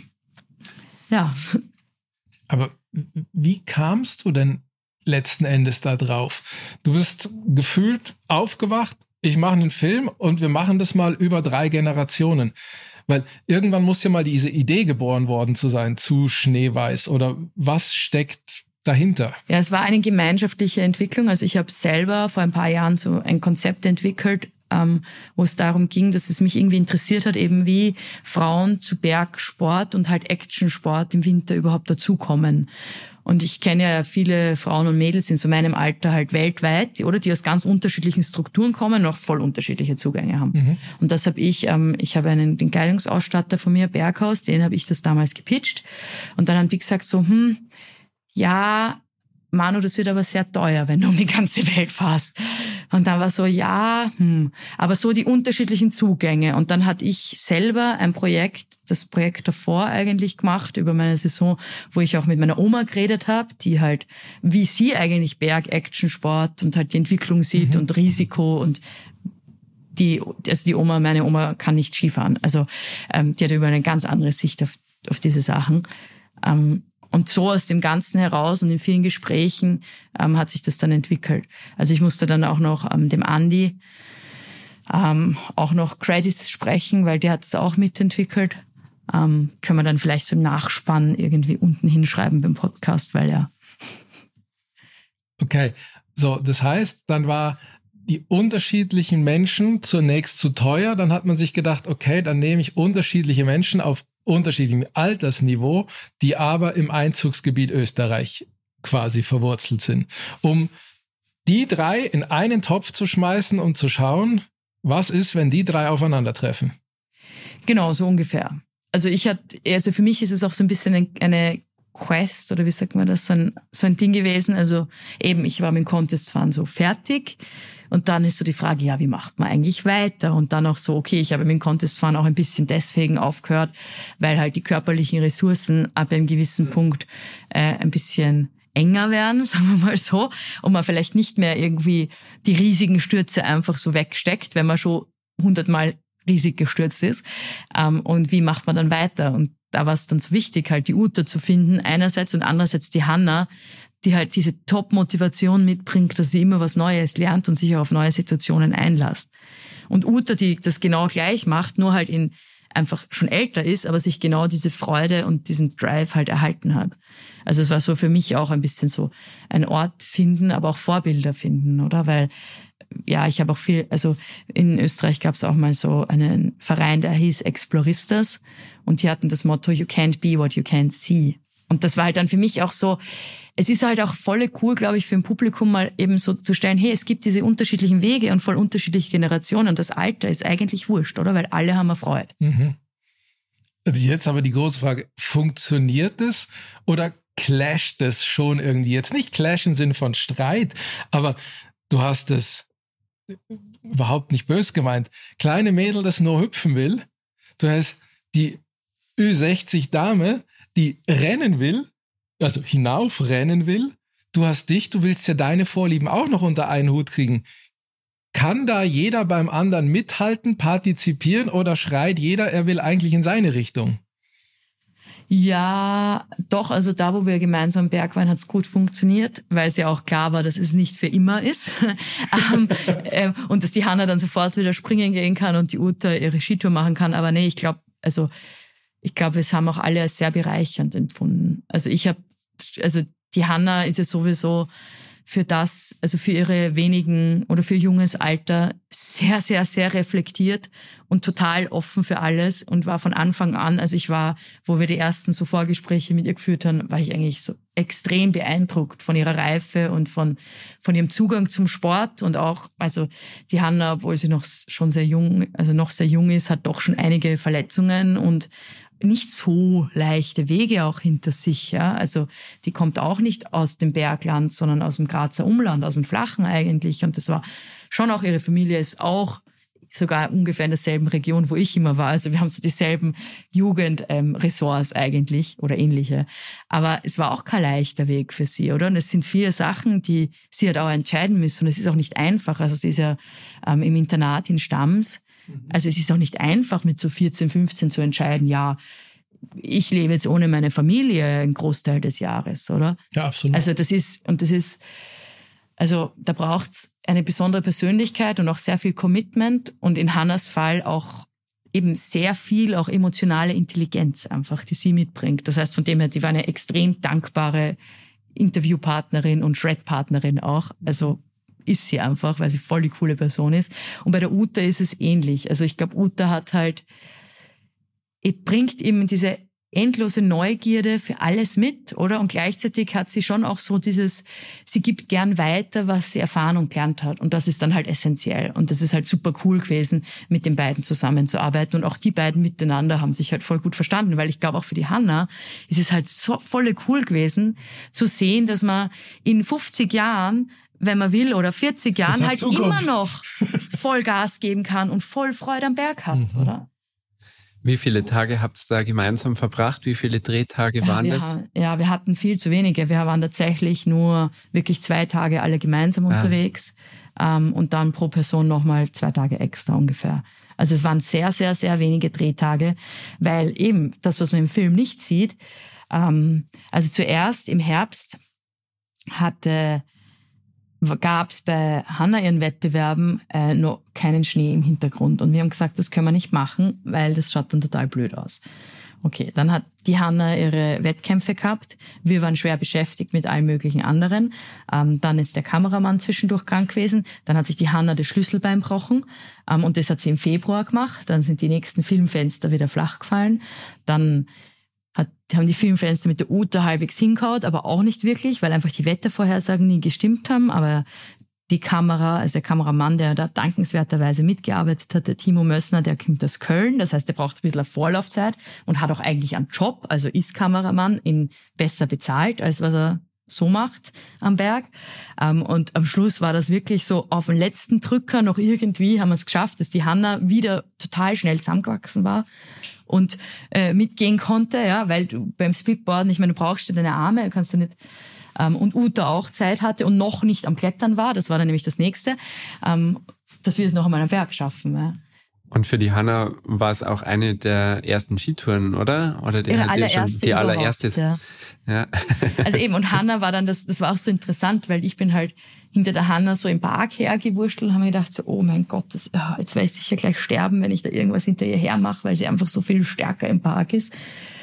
ja. Aber wie kamst du denn letzten Endes da drauf? Du bist gefühlt aufgewacht ich mache einen Film und wir machen das mal über 3 Generationen. Weil irgendwann muss ja mal diese Idee geboren worden zu sein zu Schneeweiß. Oder was steckt dahinter? Ja, es war eine gemeinschaftliche Entwicklung. Also ich habe selber vor ein paar Jahren so ein Konzept entwickelt, wo es darum ging, dass es mich irgendwie interessiert hat, eben wie Frauen zu Bergsport und halt Actionsport im Winter überhaupt dazukommen. Und ich kenne ja viele Frauen und Mädels in so meinem Alter halt weltweit, oder die aus ganz unterschiedlichen Strukturen kommen und auch voll unterschiedliche Zugänge haben. Mhm. Und das habe ich habe den Kleidungsausstatter von mir, Berghaus, den habe ich das damals gepitcht. Und dann haben die gesagt so, ja, Manu, das wird aber sehr teuer, wenn du um die ganze Welt fährst. Und dann war so, aber so die unterschiedlichen Zugänge. Und dann hatte ich selber das Projekt davor eigentlich gemacht, über meine Saison, wo ich auch mit meiner Oma geredet habe, die halt, wie sie eigentlich Berg-Action-Sport und halt die Entwicklung sieht und Risiko und meine Oma kann nicht Skifahren. Also die hat über eine ganz andere Sicht auf diese Sachen. Und so aus dem Ganzen heraus und in vielen Gesprächen hat sich das dann entwickelt. Also ich musste dann auch noch dem Andi auch noch Credits sprechen, weil der hat es auch mitentwickelt. Können wir dann vielleicht so im Nachspann irgendwie unten hinschreiben beim Podcast, weil ja. Okay, so das heißt, dann war die unterschiedlichen Menschen zunächst zu teuer. Dann hat man sich gedacht, okay, dann nehme ich unterschiedliche Menschen auf unterschiedlichem Altersniveau, die aber im Einzugsgebiet Österreich quasi verwurzelt sind. Um die 3 in einen Topf zu schmeißen und zu schauen, was ist, wenn die 3 aufeinandertreffen. Genau, so ungefähr. Also für mich ist es auch so ein bisschen eine Quest, oder wie sagt man das, so ein Ding gewesen. Also eben, ich war mit dem Contest-Fahren so fertig. Und dann ist so die Frage, ja, wie macht man eigentlich weiter? Und dann auch so, okay, ich habe mit dem Contest-Fahren auch ein bisschen deswegen aufgehört, weil halt die körperlichen Ressourcen ab einem gewissen Punkt ein bisschen enger werden, sagen wir mal so, und man vielleicht nicht mehr irgendwie die riesigen Stürze einfach so wegsteckt, wenn man schon 100-mal riesig gestürzt ist. Und wie macht man dann weiter? Und da war es dann so wichtig, halt die Uta zu finden, einerseits, und andererseits die Hanna, die halt diese Top-Motivation mitbringt, dass sie immer was Neues lernt und sich auch auf neue Situationen einlässt. Und Uta, die das genau gleich macht, nur halt einfach schon älter ist, aber sich genau diese Freude und diesen Drive halt erhalten hat. Also es war so für mich auch ein bisschen so ein Ort finden, aber auch Vorbilder finden, oder? Weil, ja, ich habe auch also in Österreich gab es auch mal so einen Verein, der hieß Exploristas, und die hatten das Motto, you can't be what you can't see. Und das war halt dann für mich auch so, es ist halt auch voll cool, glaube ich, für ein Publikum mal eben so zu stellen, hey, es gibt diese unterschiedlichen Wege und voll unterschiedliche Generationen, und das Alter ist eigentlich wurscht, oder? Weil alle haben Freude. Mhm. Also jetzt aber die große Frage, funktioniert das oder clasht das schon irgendwie? Jetzt nicht Clash im Sinne von Streit, aber du hast es überhaupt nicht böse gemeint. Kleine Mädel, das nur hüpfen will. Du hast die Ü60-Dame, die rennen will, also hinaufrennen will. Du hast dich, du willst ja deine Vorlieben auch noch unter einen Hut kriegen. Kann da jeder beim anderen mithalten, partizipieren, oder schreit jeder, er will eigentlich in seine Richtung? Ja, doch, also da, wo wir gemeinsam Berg waren, hat es gut funktioniert, weil es ja auch klar war, dass es nicht für immer ist. Und dass die Hanna dann sofort wieder springen gehen kann und die Uta ihre Skitour machen kann. Aber nee, ich glaube, es haben auch alle als sehr bereichernd empfunden. Also die Hanna ist ja sowieso für ihre wenigen oder für junges Alter sehr, sehr, sehr reflektiert und total offen für alles, und war von Anfang an, wo wir die ersten so Vorgespräche mit ihr geführt haben, war ich eigentlich so extrem beeindruckt von ihrer Reife und von ihrem Zugang zum Sport. Und auch, also die Hanna, obwohl sie noch sehr jung ist, hat doch schon einige Verletzungen und nicht so leichte Wege auch hinter sich, ja. Also die kommt auch nicht aus dem Bergland, sondern aus dem Grazer Umland, aus dem Flachen eigentlich. Und das war schon auch, ihre Familie ist auch sogar ungefähr in derselben Region, wo ich immer war. Also wir haben so dieselben Jugendressorts eigentlich oder ähnliche. Aber es war auch kein leichter Weg für sie, oder? Und es sind viele Sachen, die sie hat auch entscheiden müssen. Und es ist auch nicht einfach. Also sie ist ja im Internat in Stams. Also es ist auch nicht einfach, mit so 14, 15 zu entscheiden, ja, ich lebe jetzt ohne meine Familie einen Großteil des Jahres, oder? Ja, absolut. Also das ist Also da braucht's eine besondere Persönlichkeit und auch sehr viel Commitment und in Hannas Fall auch eben sehr viel auch emotionale Intelligenz einfach, die sie mitbringt. Das heißt, von dem her, die war eine extrem dankbare Interviewpartnerin und Shred-Partnerin auch. Also ist sie einfach, weil sie voll die coole Person ist. Und bei der Uta ist es ähnlich. Also ich glaube, Uta hat halt, bringt eben diese endlose Neugierde für alles mit, oder? Und gleichzeitig hat sie schon auch so sie gibt gern weiter, was sie erfahren und gelernt hat. Und das ist dann halt essentiell. Und das ist halt super cool gewesen, mit den beiden zusammenzuarbeiten. Und auch die beiden miteinander haben sich halt voll gut verstanden, weil ich glaube, auch für die Hanna ist es halt so voll cool gewesen, zu sehen, dass man in 50 Jahren, wenn man will, oder 40 Jahren halt Zukunft. Immer noch voll Gas geben kann und voll Freude am Berg hat, oder? Wie viele Tage habt ihr da gemeinsam verbracht? Wie viele Drehtage waren das? Wir hatten viel zu wenige. Wir waren tatsächlich nur wirklich 2 Tage alle gemeinsam unterwegs und dann pro Person nochmal 2 Tage extra ungefähr. Also es waren sehr, sehr, sehr wenige Drehtage, weil eben das, was man im Film nicht sieht, also zuerst im Herbst gab es bei Hanna ihren Wettbewerben noch keinen Schnee im Hintergrund. Und wir haben gesagt, das können wir nicht machen, weil das schaut dann total blöd aus. Okay, dann hat die Hanna ihre Wettkämpfe gehabt. Wir waren schwer beschäftigt mit allen möglichen anderen. Dann ist der Kameramann zwischendurch krank gewesen. Dann hat sich die Hanna das Schlüsselbein gebrochen. Und das hat sie im Februar gemacht. Dann sind die nächsten Filmfenster wieder flach gefallen. Dann haben die Filmfenster mit der Uta halbwegs hingehauen, aber auch nicht wirklich, weil einfach die Wettervorhersagen nie gestimmt haben. Aber die Kamera, also der Kameramann, der da dankenswerterweise mitgearbeitet hat, der Timo Mössner, der kommt aus Köln. Das heißt, der braucht ein bisschen Vorlaufzeit und hat auch eigentlich einen Job, also ist Kameramann, besser bezahlt, als was er so macht am Berg. Und am Schluss war das wirklich so, auf den letzten Drücker noch irgendwie haben wir es geschafft, dass die Hanna wieder total schnell zusammengewachsen war und mitgehen konnte, ja, weil du beim Splitboarden, ich meine, du brauchst ja deine Arme, du kannst ja nicht, und Uta auch Zeit hatte und noch nicht am Klettern war, das war dann nämlich das Nächste, dass wir es noch einmal am Berg schaffen. Ja. Und für die Hanna war es auch eine der ersten Skitouren, oder? Oder die allererste. Ja. Also eben, und Hanna war dann, das war auch so interessant, weil ich bin halt hinter der Hanna so im Park hergewurschtelt und habe mir gedacht so, oh mein Gott, jetzt werde ich sicher gleich sterben, wenn ich da irgendwas hinter ihr hermache, weil sie einfach so viel stärker im Park ist.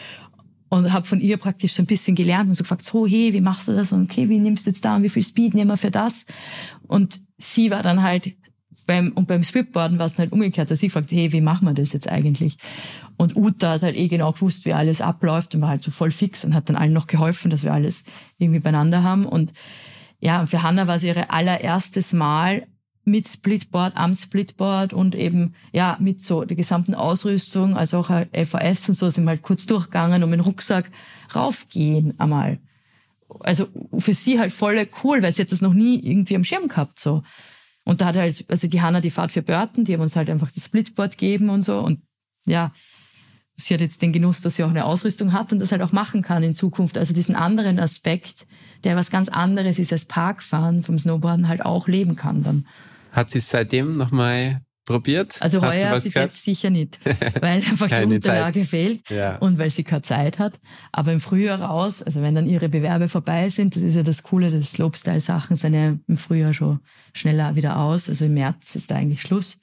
Und habe von ihr praktisch so ein bisschen gelernt und so gefragt, so, hey, wie machst du das? Und okay, wie nimmst du jetzt da und wie viel Speed nehmen wir für das? Und sie war dann halt beim Splitboarden war es dann halt umgekehrt, dass sie gefragt, hey, wie machen wir das jetzt eigentlich? Und Uta hat halt genau gewusst, wie alles abläuft und war halt so voll fix und hat dann allen noch geholfen, dass wir alles irgendwie beieinander haben. Und ja, für Hanna war es ihre allererstes Mal mit Splitboard, am Splitboard und eben, ja, mit so der gesamten Ausrüstung, also auch halt LVS und so, sind wir halt kurz durchgegangen und mit dem Rucksack raufgehen einmal. Also für sie halt voll cool, weil sie hat das noch nie irgendwie am Schirm gehabt, so. Und da hat halt, also die Hanna die Fahrt für Burton, die haben uns halt einfach das Splitboard gegeben und so. Und ja, sie hat jetzt den Genuss, dass sie auch eine Ausrüstung hat und das halt auch machen kann in Zukunft. Also diesen anderen Aspekt, der was ganz anderes ist als Parkfahren vom Snowboarden, halt auch leben kann dann. Hat sie es seitdem nochmal probiert? Also heuer bis jetzt sicher nicht, weil einfach die Unterlage fehlt und weil sie keine Zeit hat. Aber im Frühjahr raus, also wenn dann ihre Bewerbe vorbei sind, das ist ja das Coole, dass Slopestyle-Sachen sind ja im Frühjahr schon schneller wieder aus. Also im März ist da eigentlich Schluss.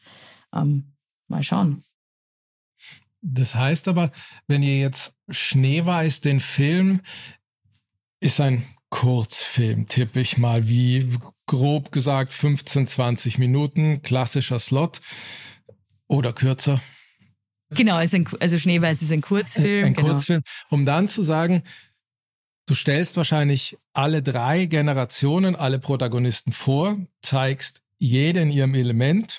Mal schauen. Das heißt aber, wenn ihr jetzt Schneeweiß, den Film, ist ein Kurzfilm, tippe ich mal, wie grob gesagt 15, 20 Minuten, klassischer Slot oder kürzer. Genau, also Schneeweiß ist ein Kurzfilm. Kurzfilm, um dann zu sagen, du stellst wahrscheinlich alle 3 Generationen, alle Protagonisten vor, zeigst jede in ihrem Element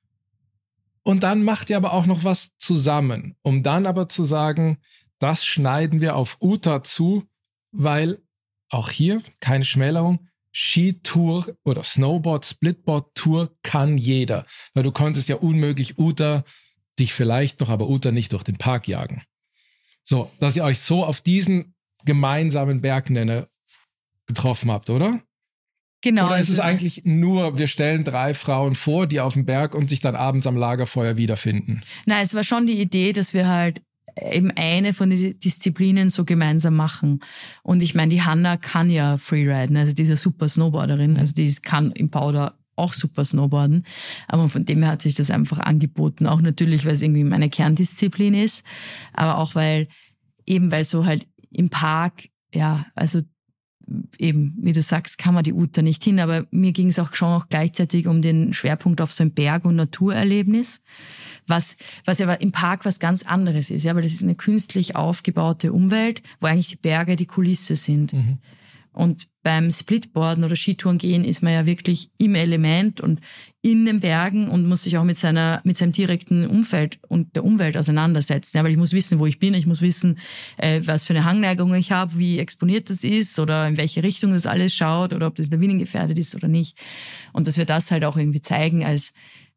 und dann macht ihr aber auch noch was zusammen, um dann aber zu sagen, das schneiden wir auf Uta zu, weil auch hier keine Schmälerung, Skitour oder Snowboard, Splitboard-Tour kann jeder. Weil du konntest ja unmöglich Uta, dich vielleicht noch, aber Uta nicht durch den Park jagen. So, dass ihr euch so auf diesen gemeinsamen Bergnenner getroffen habt, oder? Genau. Oder ist es eigentlich nur, wir stellen 3 Frauen vor, die auf dem Berg und sich dann abends am Lagerfeuer wiederfinden? Nein, es war schon die Idee, dass wir halt eben eine von den Disziplinen so gemeinsam machen. Und ich meine, die Hannah kann ja Freeriden, also die ist ja super Snowboarderin, also die kann im Powder auch super Snowboarden. Aber von dem her hat sich das einfach angeboten. Auch natürlich, weil es irgendwie meine Kerndisziplin ist, aber auch weil so halt im Park, ja, also eben, wie du sagst, kann man die Uta nicht hin, aber mir ging es auch schon auch gleichzeitig um den Schwerpunkt auf so ein Berg- und Naturerlebnis, was aber im Park was ganz anderes ist, ja, weil das ist eine künstlich aufgebaute Umwelt, wo eigentlich die Berge die Kulisse sind. Mhm. Und beim Splitboarden oder Skitouren gehen ist man ja wirklich im Element und in den Bergen und muss sich auch mit seinem direkten Umfeld und der Umwelt auseinandersetzen. Ja, weil ich muss wissen, wo ich bin, ich muss wissen, was für eine Hangneigung ich habe, wie exponiert das ist oder in welche Richtung das alles schaut oder ob das lawinengefährdet ist oder nicht. Und dass wir das halt auch irgendwie zeigen als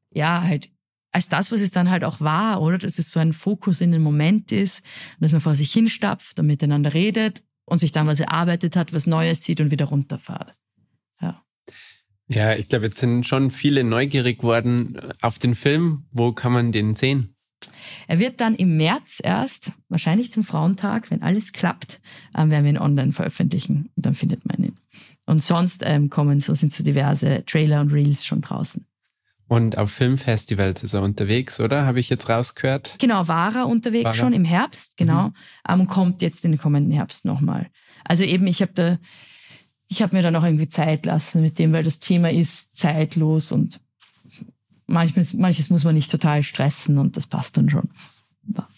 das, was es dann halt auch war, oder? Dass es so ein Fokus in den Moment ist, dass man vor sich hinstapft und miteinander redet und sich dann was erarbeitet hat, was Neues sieht und wieder runterfährt. Ja. Ja, ich glaube, jetzt sind schon viele neugierig geworden auf den Film. Wo kann man den sehen? Er wird dann im März erst, wahrscheinlich zum Frauentag, wenn alles klappt, werden wir ihn online veröffentlichen. Und dann findet man ihn. Und sonst sind so diverse Trailer und Reels schon draußen. Und auf Filmfestivals ist er unterwegs, oder? Habe ich jetzt rausgehört? Genau, war er unterwegs schon im Herbst, genau. Und kommt jetzt in den kommenden Herbst nochmal. Also eben, ich habe mir dann auch irgendwie Zeit lassen mit dem, weil das Thema ist zeitlos und manches muss man nicht total stressen und das passt dann schon. Ja.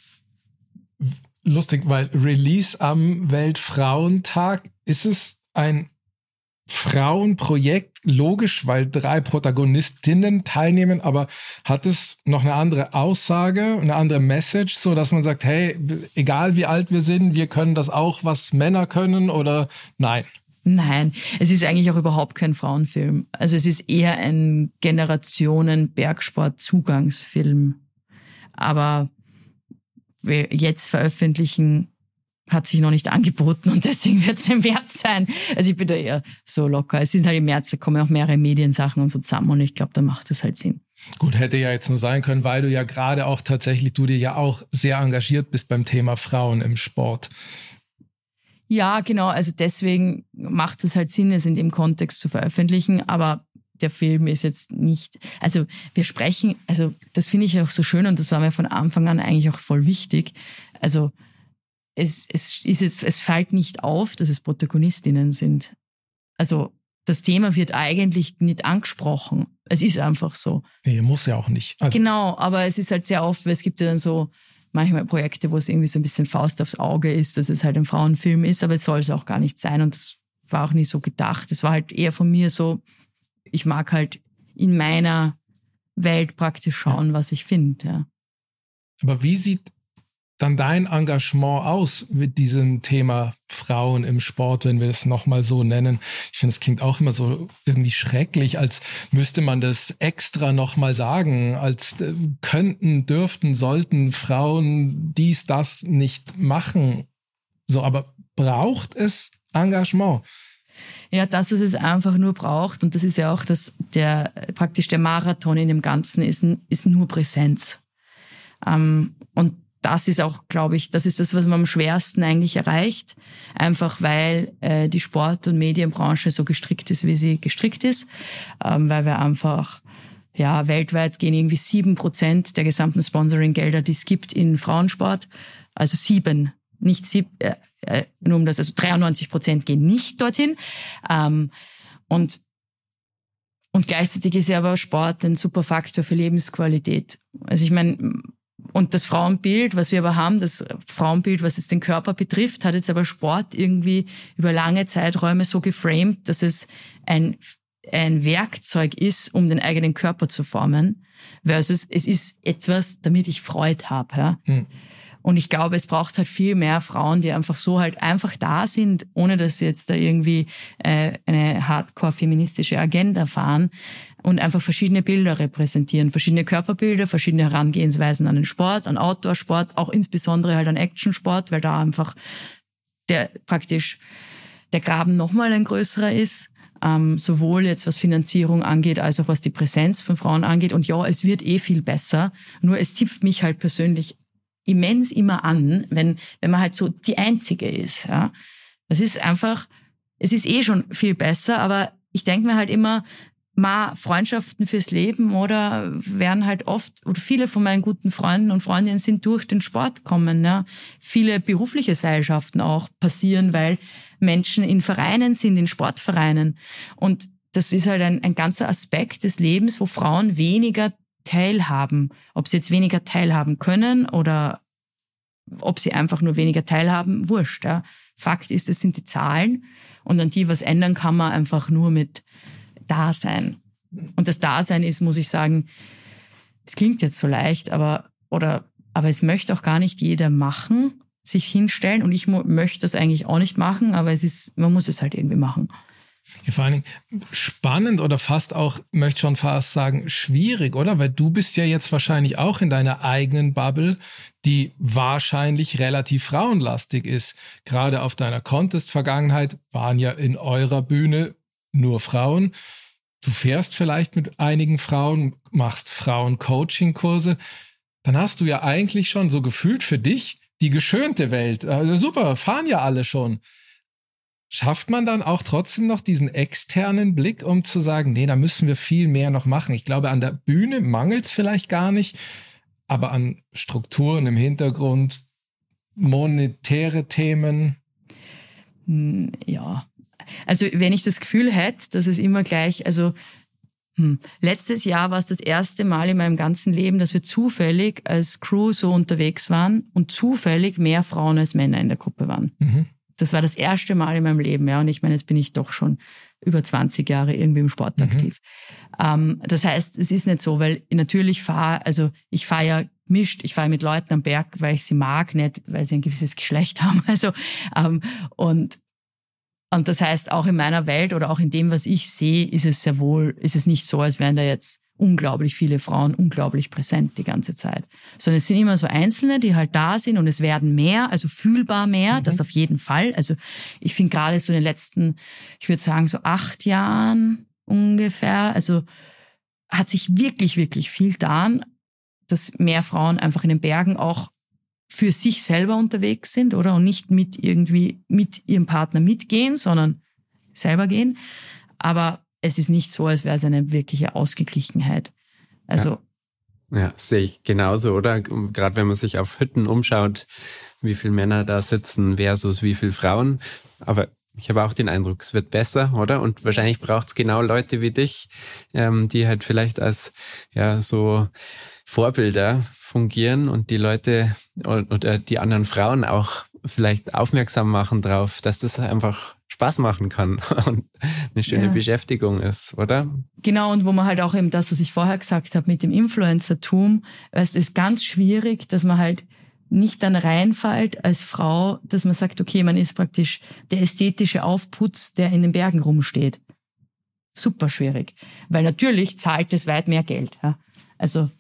Lustig, weil Release am Weltfrauentag, ist es ein Frauenprojekt, logisch, weil 3 Protagonistinnen teilnehmen, aber hat es noch eine andere Aussage, eine andere Message, so dass man sagt, hey, egal wie alt wir sind, wir können das auch, was Männer können, oder nein? Nein, es ist eigentlich auch überhaupt kein Frauenfilm. Also es ist eher ein Generationen-Bergsport-Zugangsfilm. Aber wir jetzt veröffentlichen hat sich noch nicht angeboten und deswegen wird es im März sein. Also ich bin da eher so locker. Es sind halt im März, da kommen auch mehrere Mediensachen und so zusammen und ich glaube, da macht es halt Sinn. Gut, hätte ja jetzt nur sein können, weil du ja gerade auch tatsächlich, du dir ja auch sehr engagiert bist beim Thema Frauen im Sport. Ja, genau. Also deswegen macht es halt Sinn, es in dem Kontext zu veröffentlichen, aber der Film ist jetzt nicht, also wir sprechen, also das finde ich auch so schön und das war mir von Anfang an eigentlich auch voll wichtig. Also es fällt nicht auf, dass es Protagonistinnen sind. Also das Thema wird eigentlich nicht angesprochen. Es ist einfach so. Nee, muss ja auch nicht. Also genau, aber es ist halt sehr oft, weil es gibt ja dann so manchmal Projekte, wo es irgendwie so ein bisschen Faust aufs Auge ist, dass es halt ein Frauenfilm ist, aber es soll es auch gar nicht sein und das war auch nie so gedacht. Es war halt eher von mir so, ich mag halt in meiner Welt praktisch schauen, was ich finde. Ja. Aber wie sieht dann dein Engagement aus mit diesem Thema Frauen im Sport, wenn wir es nochmal so nennen? Ich finde, es klingt auch immer so irgendwie schrecklich, als müsste man das extra nochmal sagen, als könnten, dürften, sollten Frauen das nicht machen. So, aber braucht es Engagement? Ja, das, was es einfach nur braucht, und das ist ja auch praktisch der Marathon in dem Ganzen ist nur Präsenz. Und das ist auch, glaube ich, das ist das, was man am schwersten eigentlich erreicht. Einfach weil die Sport- und Medienbranche so gestrickt ist, wie sie gestrickt ist. Weil wir einfach, ja, weltweit gehen irgendwie 7% der gesamten Sponsoring-Gelder, die es gibt, in Frauensport. Also 7, nicht 7, nur um das, also 93% gehen nicht dorthin. Und gleichzeitig ist ja aber Sport ein super Faktor für Lebensqualität. Also ich meine, und das Frauenbild, was wir aber haben, das Frauenbild, was jetzt den Körper betrifft, hat jetzt aber Sport irgendwie über lange Zeiträume so geframed, dass es ein Werkzeug ist, um den eigenen Körper zu formen, versus es ist etwas, damit ich Freude habe. Ja? Und ich glaube, es braucht halt viel mehr Frauen, die einfach so halt einfach da sind, ohne dass sie jetzt da irgendwie eine hardcore-feministische Agenda fahren und einfach verschiedene Bilder repräsentieren, verschiedene Körperbilder, verschiedene Herangehensweisen an den Sport, an Outdoor-Sport, auch insbesondere halt an Actionsport, weil da einfach der Graben nochmal ein größerer ist, sowohl jetzt was Finanzierung angeht, als auch was die Präsenz von Frauen angeht. Und ja, es wird viel besser, nur es zipft mich halt persönlich immens immer an, wenn man halt so die Einzige ist. Ja. Das ist einfach, es ist eh schon viel besser, aber ich denke mir halt immer, Freundschaften fürs Leben oder werden halt oft, oder viele von meinen guten Freunden und Freundinnen sind durch den Sport gekommen. Ja. Viele berufliche Seilschaften auch passieren, weil Menschen in Vereinen sind, in Sportvereinen. Und das ist halt ein ganzer Aspekt des Lebens, wo Frauen weniger teilhaben. Ob sie jetzt weniger teilhaben können oder ob sie einfach nur weniger teilhaben, wurscht. Ja. Fakt ist, es sind die Zahlen und an die was ändern kann man einfach nur mit Dasein. Und das Dasein ist, muss ich sagen, es klingt jetzt so leicht, aber es möchte auch gar nicht jeder machen, sich hinstellen. Und ich möchte das eigentlich auch nicht machen, aber man muss es halt irgendwie machen. Ja, vor allen Dingen spannend oder fast auch, möchte schon fast sagen, schwierig, oder? Weil du bist ja jetzt wahrscheinlich auch in deiner eigenen Bubble, die wahrscheinlich relativ frauenlastig ist. Gerade auf deiner Contest-Vergangenheit waren ja in eurer Bühne nur Frauen. Du fährst vielleicht mit einigen Frauen, machst Frauen-Coaching-Kurse. Dann hast du ja eigentlich schon so gefühlt für dich die geschönte Welt. Also super, fahren ja alle schon. Schafft man dann auch trotzdem noch diesen externen Blick, um zu sagen, nee, da müssen wir viel mehr noch machen? Ich glaube, an der Bühne mangelt es vielleicht gar nicht, aber an Strukturen im Hintergrund, monetäre Themen. Ja, also wenn ich das Gefühl hätte, dass es immer gleich, letztes Jahr war es das erste Mal in meinem ganzen Leben, dass wir zufällig als Crew so unterwegs waren und zufällig mehr Frauen als Männer in der Gruppe waren. Mhm. Das war das erste Mal in meinem Leben, ja. Und ich meine, jetzt bin ich doch schon über 20 Jahre irgendwie im Sport aktiv. Das heißt, es ist nicht so, weil natürlich ich fahre ja gemischt, ich fahre mit Leuten am Berg, weil ich sie mag, nicht weil sie ein gewisses Geschlecht haben. Und das heißt, auch in meiner Welt oder auch in dem, was ich sehe, ist es nicht so, als wären da jetzt unglaublich viele Frauen unglaublich präsent die ganze Zeit. Sondern es sind immer so Einzelne, die halt da sind und es werden mehr, also fühlbar mehr, das auf jeden Fall. Also ich finde gerade so in den letzten, ich würde sagen so 8 Jahren ungefähr, also hat sich wirklich, wirklich viel getan, dass mehr Frauen einfach in den Bergen auch für sich selber unterwegs sind, oder? Und nicht mit ihrem Partner mitgehen, sondern selber gehen. Aber es ist nicht so, als wäre es eine wirkliche Ausgeglichenheit. Also. Ja, sehe ich genauso, oder? Gerade wenn man sich auf Hütten umschaut, wie viele Männer da sitzen versus wie viele Frauen. Aber ich habe auch den Eindruck, es wird besser, oder? Und wahrscheinlich braucht es genau Leute wie dich, die halt vielleicht als, so Vorbilder fungieren und die Leute oder die anderen Frauen auch vielleicht aufmerksam machen drauf, dass das einfach Spaß machen kann und eine schöne Beschäftigung ist, oder? Genau, und wo man halt auch eben das, was ich vorher gesagt habe mit dem Influencertum, es ist ganz schwierig, dass man halt nicht dann reinfällt als Frau, dass man sagt, okay, man ist praktisch der ästhetische Aufputz, der in den Bergen rumsteht. Super schwierig, weil natürlich zahlt es weit mehr Geld. Ja? Also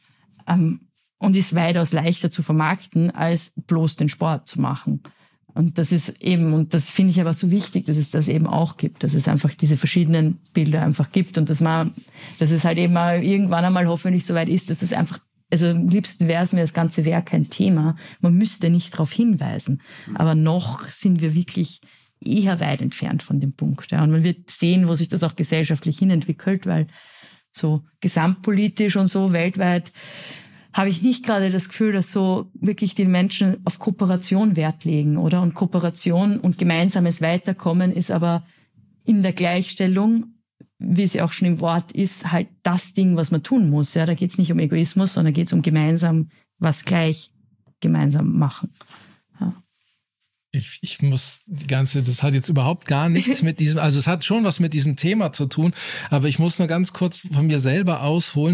und ist weitaus leichter zu vermarkten, als bloß den Sport zu machen. Und das ist eben, und das finde ich aber so wichtig, dass es das eben auch gibt, dass es einfach diese verschiedenen Bilder einfach gibt und dass es halt eben mal irgendwann einmal hoffentlich soweit ist, dass es einfach, also am liebsten wäre es mir, das Ganze wäre kein Thema. Man müsste nicht darauf hinweisen. Aber noch sind wir wirklich eher weit entfernt von dem Punkt. Ja. Und man wird sehen, wo sich das auch gesellschaftlich hinentwickelt, weil so gesamtpolitisch und so weltweit habe ich nicht gerade das Gefühl, dass so wirklich die Menschen auf Kooperation Wert legen, oder? Und Kooperation und gemeinsames Weiterkommen ist aber in der Gleichstellung, wie sie auch schon im Wort ist, halt das Ding, was man tun muss. Ja, da geht es nicht um Egoismus, sondern geht es um gemeinsam gemeinsam machen. Ja. Ich muss das hat jetzt überhaupt gar nichts mit diesem, also es hat schon was mit diesem Thema zu tun, aber ich muss nur ganz kurz von mir selber ausholen,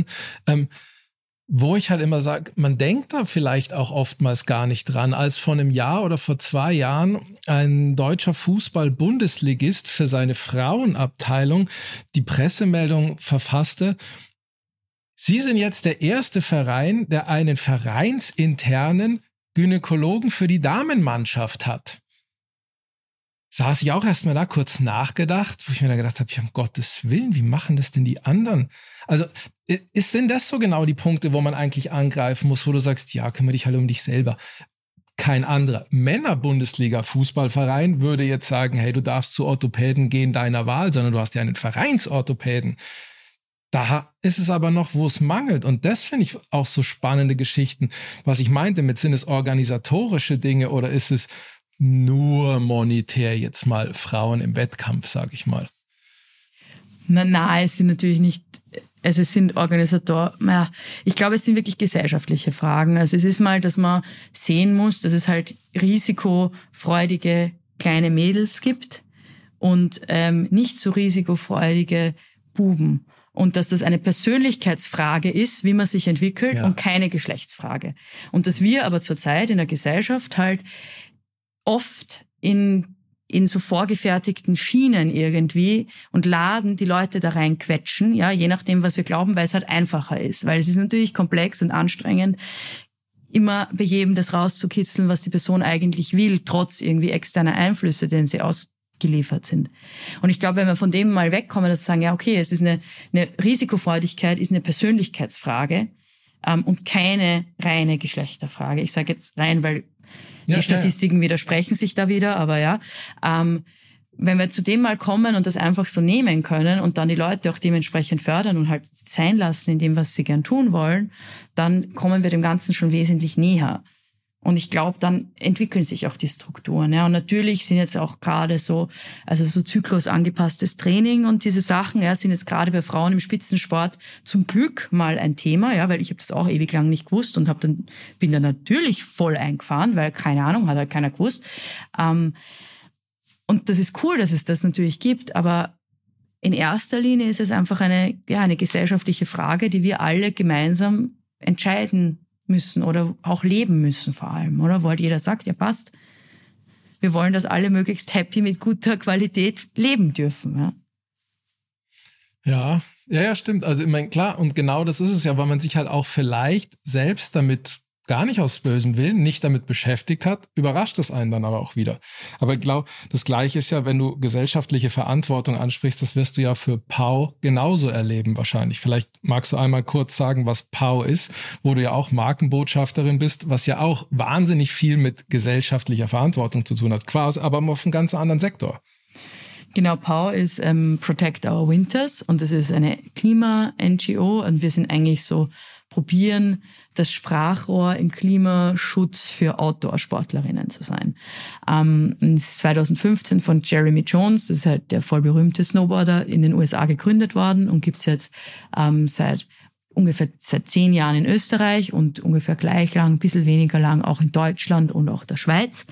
wo ich halt immer sage, man denkt da vielleicht auch oftmals gar nicht dran, als vor einem Jahr oder vor 2 Jahren ein deutscher Fußball-Bundesligist für seine Frauenabteilung die Pressemeldung verfasste: Sie sind jetzt der erste Verein, der einen vereinsinternen Gynäkologen für die Damenmannschaft hat. saß ich auch erstmal da kurz nachgedacht, wo ich mir da gedacht habe, ja, um Gottes Willen, wie machen das denn die anderen? Also sind das so genau die Punkte, wo man eigentlich angreifen muss, wo du sagst, ja, kümmere dich halt um dich selber. Kein anderer Männer-Bundesliga-Fußballverein würde jetzt sagen, hey, du darfst zu Orthopäden gehen deiner Wahl, sondern du hast ja einen Vereinsorthopäden. Da ist es aber noch, wo es mangelt. Und das finde ich auch so spannende Geschichten. Was ich meinte mit, sind es organisatorische Dinge oder ist es nur monetär jetzt mal Frauen im Wettkampf, sage ich mal? Nein, es sind natürlich nicht, also es sind ich glaube, es sind wirklich gesellschaftliche Fragen. Also es ist mal, dass man sehen muss, dass es halt risikofreudige kleine Mädels gibt und nicht so risikofreudige Buben. Und dass das eine Persönlichkeitsfrage ist, wie man sich entwickelt und keine Geschlechtsfrage. Und dass wir aber zurzeit in der Gesellschaft halt oft in so vorgefertigten Schienen irgendwie und laden die Leute da rein quetschen, ja, je nachdem, was wir glauben, weil es halt einfacher ist. Weil es ist natürlich komplex und anstrengend, immer bei jedem das rauszukitzeln, was die Person eigentlich will, trotz irgendwie externer Einflüsse, denen sie ausgeliefert sind. Und ich glaube, wenn wir von dem mal wegkommen, dass wir sagen, ja, okay, es ist eine Risikofreudigkeit, ist eine Persönlichkeitsfrage und keine reine Geschlechterfrage. Ich sage jetzt rein, weil die Statistiken widersprechen sich da wieder, aber ja, wenn wir zu dem mal kommen und das einfach so nehmen können und dann die Leute auch dementsprechend fördern und halt sein lassen in dem, was sie gern tun wollen, dann kommen wir dem Ganzen schon wesentlich näher. Und ich glaube, dann entwickeln sich auch die Strukturen. Ja. Und natürlich sind jetzt auch gerade so zyklusangepasstes Training und diese Sachen, ja, sind jetzt gerade bei Frauen im Spitzensport zum Glück mal ein Thema, ja, weil ich habe das auch ewig lang nicht gewusst und bin dann natürlich voll eingefahren, weil keine Ahnung, hat halt keiner gewusst. Und das ist cool, dass es das natürlich gibt, aber in erster Linie ist es einfach eine gesellschaftliche Frage, die wir alle gemeinsam entscheiden müssen oder auch leben müssen vor allem, oder? Wo halt jeder sagt, ja passt, wir wollen, dass alle möglichst happy mit guter Qualität leben dürfen. Ja, stimmt. Also ich meine, klar, und genau das ist es ja, weil man sich halt auch vielleicht selbst damit gar nicht aus bösem Willen nicht damit beschäftigt hat, überrascht es einen dann aber auch wieder. Aber ich glaube, das Gleiche ist ja, wenn du gesellschaftliche Verantwortung ansprichst, das wirst du ja für POW genauso erleben wahrscheinlich. Vielleicht magst du einmal kurz sagen, was POW ist, wo du ja auch Markenbotschafterin bist, was ja auch wahnsinnig viel mit gesellschaftlicher Verantwortung zu tun hat, quasi, aber auf einem ganz anderen Sektor. Genau, POW ist Protect Our Winters und das ist eine Klima-NGO und wir sind eigentlich so, probieren, das Sprachrohr im Klimaschutz für Outdoor-Sportlerinnen zu sein. Ist 2015 von Jeremy Jones, das ist halt der voll berühmte Snowboarder, in den USA gegründet worden und gibt's jetzt seit 10 Jahren in Österreich und ungefähr gleich lang, ein bisschen weniger lang auch in Deutschland und auch der Schweiz.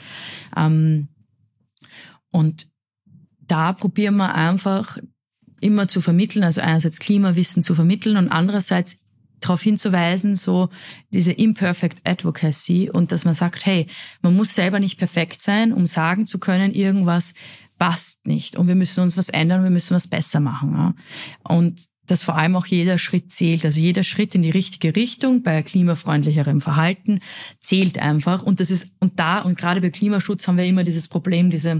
Und da probieren wir einfach immer zu vermitteln, also einerseits Klimawissen zu vermitteln und andererseits darauf hinzuweisen, so diese Imperfect Advocacy und dass man sagt, hey, man muss selber nicht perfekt sein, um sagen zu können, irgendwas passt nicht und wir müssen uns was ändern, wir müssen was besser machen. Ja? Und dass vor allem auch jeder Schritt zählt, also jeder Schritt in die richtige Richtung bei klimafreundlicherem Verhalten zählt einfach und das ist, und gerade bei Klimaschutz haben wir immer dieses Problem, diese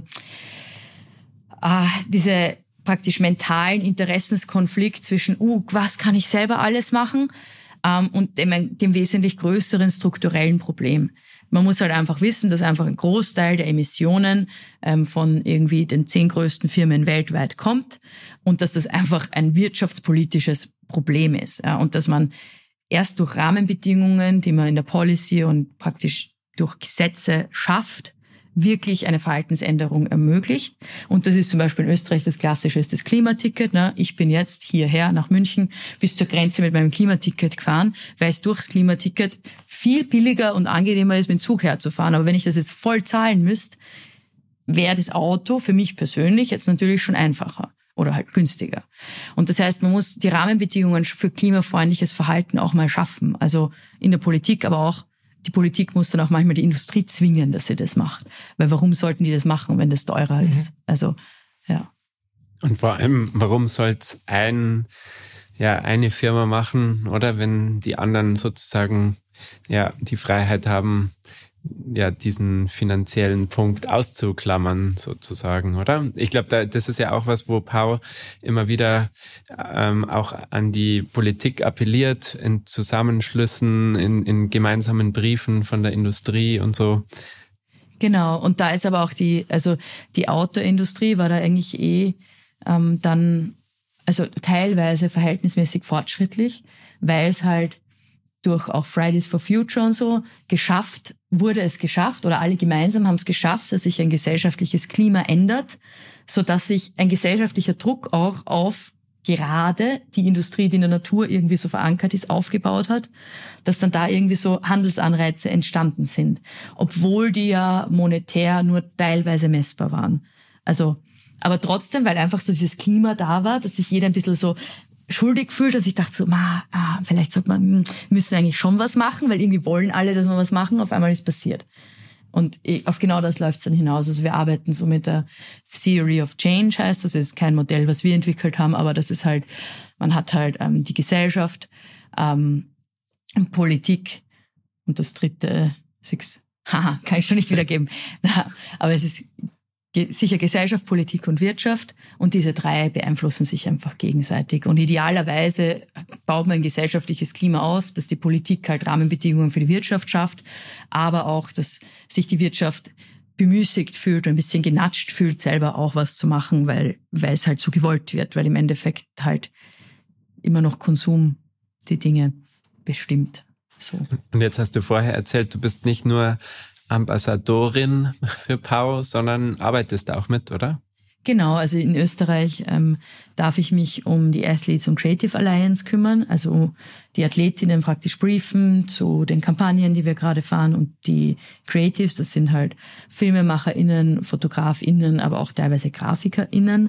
praktisch mentalen Interessenskonflikt zwischen, was kann ich selber alles machen, und dem wesentlich größeren strukturellen Problem. Man muss halt einfach wissen, dass einfach ein Großteil der Emissionen von irgendwie den 10 größten Firmen weltweit kommt und dass das einfach ein wirtschaftspolitisches Problem ist. Ja, und dass man erst durch Rahmenbedingungen, die man in der Policy und praktisch durch Gesetze schafft, wirklich eine Verhaltensänderung ermöglicht. Und das ist zum Beispiel in Österreich das Klassische, ist das Klimaticket. Ne? Ich bin jetzt hierher nach München bis zur Grenze mit meinem Klimaticket gefahren, weil es durchs Klimaticket viel billiger und angenehmer ist, mit dem Zug herzufahren. Aber wenn ich das jetzt voll zahlen müsste, wäre das Auto für mich persönlich jetzt natürlich schon einfacher oder halt günstiger. Und das heißt, man muss die Rahmenbedingungen für klimafreundliches Verhalten auch mal schaffen. Also in der Politik, aber auch die Politik muss dann auch manchmal die Industrie zwingen, dass sie das macht. Weil warum sollten die das machen, wenn das teurer ist? Also, ja. Und vor allem, warum soll es eine Firma machen, oder wenn die anderen sozusagen die Freiheit haben, ja, diesen finanziellen Punkt auszuklammern, sozusagen, oder? Ich glaube, das ist ja auch was, wo Pau immer wieder auch an die Politik appelliert, in Zusammenschlüssen, in gemeinsamen Briefen von der Industrie und so. Genau, und da ist aber auch die Autoindustrie war da eigentlich dann, also teilweise verhältnismäßig fortschrittlich, weil es halt durch auch Fridays for Future und so geschafft, oder alle gemeinsam haben es geschafft, dass sich ein gesellschaftliches Klima ändert, sodass sich ein gesellschaftlicher Druck auch auf gerade die Industrie, die in der Natur irgendwie so verankert ist, aufgebaut hat, dass dann da irgendwie so Handelsanreize entstanden sind, obwohl die ja monetär nur teilweise messbar waren. Also, aber trotzdem, weil einfach so dieses Klima da war, dass sich jeder ein bisschen so schuldig fühlt, dass ich dachte so, vielleicht sollte man, müssen eigentlich schon was machen, weil irgendwie wollen alle, dass wir was machen, auf einmal ist passiert. Und auf genau das läuft es dann hinaus. Also wir arbeiten so mit der Theory of Change, heißt das. Ist kein Modell, was wir entwickelt haben, aber das ist halt, man hat halt die Gesellschaft, Politik und das dritte, kann ich schon nicht wiedergeben. Aber es ist sicher Gesellschaft, Politik und Wirtschaft und diese drei beeinflussen sich einfach gegenseitig. Und idealerweise baut man ein gesellschaftliches Klima auf, dass die Politik halt Rahmenbedingungen für die Wirtschaft schafft, aber auch, dass sich die Wirtschaft bemüßigt fühlt und ein bisschen genatscht fühlt, selber auch was zu machen, weil es halt so gewollt wird, weil im Endeffekt halt immer noch Konsum die Dinge bestimmt. So. Und jetzt hast du vorher erzählt, du bist nicht nur Ambassadorin für Pau, sondern arbeitest da auch mit, oder? Genau, also in Österreich darf ich mich um die Athletes und Creative Alliance kümmern, also die Athletinnen praktisch briefen zu den Kampagnen, die wir gerade fahren und die Creatives, das sind halt FilmemacherInnen, FotografInnen, aber auch teilweise GrafikerInnen,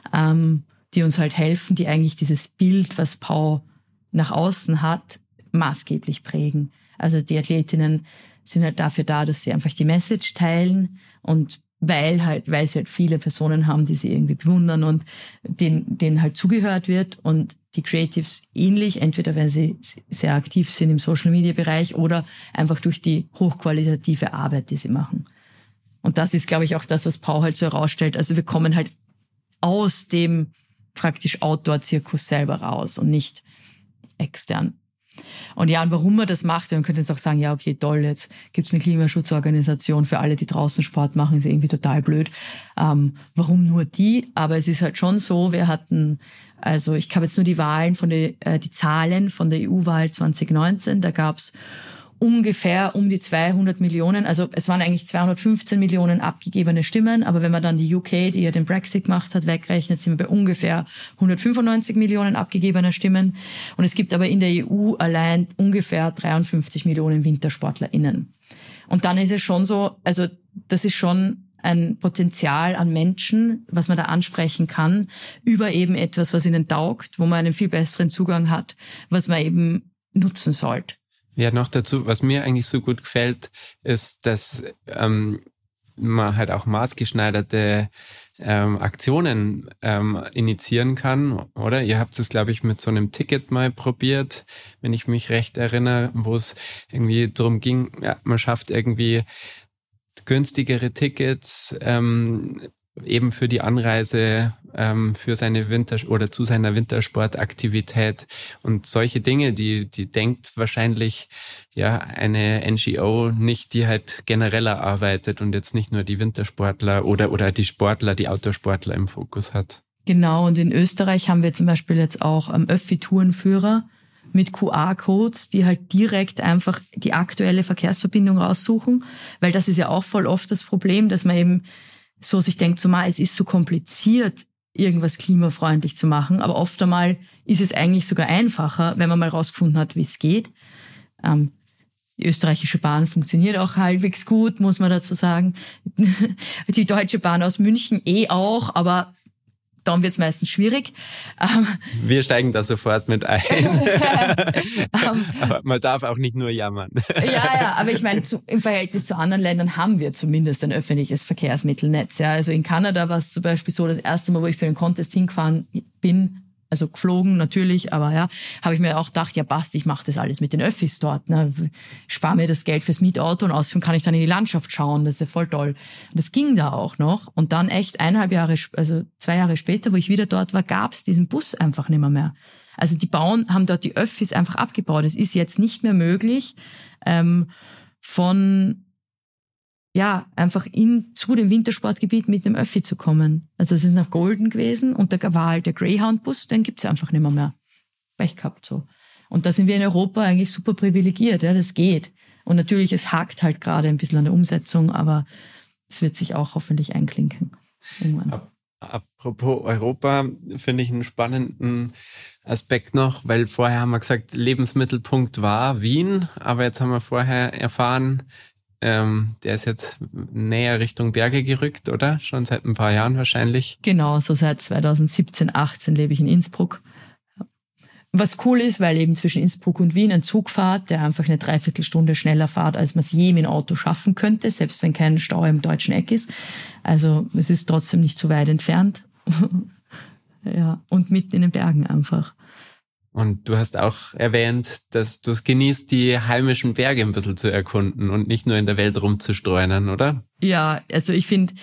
die uns halt helfen, die eigentlich dieses Bild, was Pau nach außen hat, maßgeblich prägen. Also die Athletinnen sind halt dafür da, dass sie einfach die Message teilen und weil sie halt viele Personen haben, die sie irgendwie bewundern und denen halt zugehört wird und die Creatives ähnlich, entweder wenn sie sehr aktiv sind im Social-Media-Bereich oder einfach durch die hochqualitative Arbeit, die sie machen. Und das ist, glaube ich, auch das, was Pau halt so herausstellt. Also wir kommen halt aus dem praktisch Outdoor-Zirkus selber raus und nicht extern. Und ja, und warum man das macht, man könnte jetzt auch sagen, ja, okay, toll, jetzt gibt's eine Klimaschutzorganisation für alle, die draußen Sport machen, ist irgendwie total blöd. Warum nur die? Aber es ist halt schon so, wir hatten, also ich habe jetzt nur die Zahlen von der EU-Wahl 2019, da gab's ungefähr um die 200 Millionen, also es waren eigentlich 215 Millionen abgegebene Stimmen, aber wenn man dann die UK, die ja den Brexit gemacht hat, wegrechnet, sind wir bei ungefähr 195 Millionen abgegebener Stimmen. Und es gibt aber in der EU allein ungefähr 53 Millionen WintersportlerInnen. Und dann ist es schon so, also das ist schon ein Potenzial an Menschen, was man da ansprechen kann, über eben etwas, was ihnen taugt, wo man einen viel besseren Zugang hat, was man eben nutzen sollte. Ja, noch dazu, was mir eigentlich so gut gefällt, ist, dass man halt auch maßgeschneiderte Aktionen initiieren kann, oder? Ihr habt es, glaube ich, mit so einem Ticket mal probiert, wenn ich mich recht erinnere, wo es irgendwie darum ging, ja, man schafft irgendwie günstigere Tickets, eben für die Anreise für seine zu seiner Wintersportaktivität und solche Dinge, die denkt wahrscheinlich ja eine NGO nicht, die halt genereller arbeitet und jetzt nicht nur die Wintersportler oder die Sportler, die Outdoor-Sportler im Fokus hat. Genau, und in Österreich haben wir zum Beispiel jetzt auch Öffi-Tourenführer mit QR-Codes, die halt direkt einfach die aktuelle Verkehrsverbindung raussuchen, weil das ist ja auch voll oft das Problem, dass man eben so sich denkt, so es ist so kompliziert, irgendwas klimafreundlich zu machen, aber oft einmal ist es eigentlich sogar einfacher, wenn man mal rausgefunden hat, wie es geht. Die österreichische Bahn funktioniert auch halbwegs gut, muss man dazu sagen. Die Deutsche Bahn aus München auch, aber dann wird es meistens schwierig. Wir steigen da sofort mit ein. Aber man darf auch nicht nur jammern. Ja, aber ich meine, im Verhältnis zu anderen Ländern haben wir zumindest ein öffentliches Verkehrsmittelnetz. Ja. Also in Kanada war es zum Beispiel so, das erste Mal, wo ich für einen Contest hingefahren bin, Also geflogen natürlich, aber ja, habe ich mir auch gedacht, ja passt, ich mache das alles mit den Öffis dort. Ne? Spare mir das Geld fürs Mietauto und außerdem kann ich dann in die Landschaft schauen, das ist ja voll toll. Und das ging da auch noch. Und dann echt 2 Jahre später, wo ich wieder dort war, gab es diesen Bus einfach nicht mehr. Also die haben dort die Öffis einfach abgebaut. Es ist jetzt nicht mehr möglich, einfach zu dem Wintersportgebiet mit dem Öffi zu kommen. Also es ist nach Golden gewesen und da war halt der Greyhound-Bus, den gibt's einfach nicht mehr. Pech gehabt so. Und da sind wir in Europa eigentlich super privilegiert, ja, das geht. Und natürlich, es hakt halt gerade ein bisschen an der Umsetzung, aber es wird sich auch hoffentlich einklinken irgendwann. Apropos Europa, finde ich einen spannenden Aspekt noch, weil vorher haben wir gesagt, Lebensmittelpunkt war Wien, aber jetzt haben wir vorher erfahren, der ist jetzt näher Richtung Berge gerückt, oder? Schon seit ein paar Jahren wahrscheinlich. Genau, so seit 2017, 18 lebe ich in Innsbruck. Was cool ist, weil eben zwischen Innsbruck und Wien ein Zug fährt, der einfach eine Dreiviertelstunde schneller fährt, als man es je mit dem Auto schaffen könnte, selbst wenn kein Stau im deutschen Eck ist. Also es ist trotzdem nicht so weit entfernt. Ja, und mitten in den Bergen einfach. Und du hast auch erwähnt, dass du es genießt, die heimischen Berge ein bisschen zu erkunden und nicht nur in der Welt rumzustreunern, oder? Ja, also ich finde,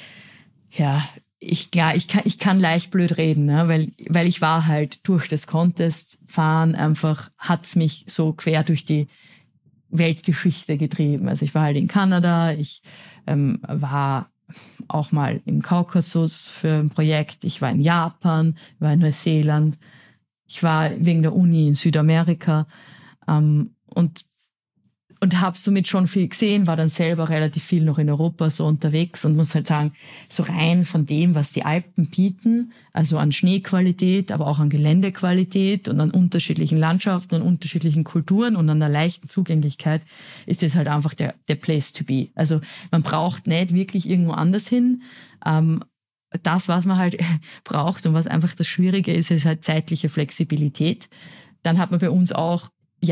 ich kann leicht blöd reden, ne? weil ich war halt durch das Contest-Fahren einfach, hat's mich so quer durch die Weltgeschichte getrieben. Also ich war halt in Kanada, ich war auch mal im Kaukasus für ein Projekt, ich war in Japan, war in Neuseeland, ich war wegen der Uni in Südamerika und habe somit schon viel gesehen, war dann selber relativ viel noch in Europa so unterwegs und muss halt sagen, so rein von dem, was die Alpen bieten, also an Schneequalität, aber auch an Geländequalität und an unterschiedlichen Landschaften und unterschiedlichen Kulturen und an der leichten Zugänglichkeit, ist das halt einfach der Place to be. Also man braucht nicht wirklich irgendwo anders hin. Das, was man halt braucht und was einfach das Schwierige ist, ist halt zeitliche Flexibilität. Dann hat man bei uns auch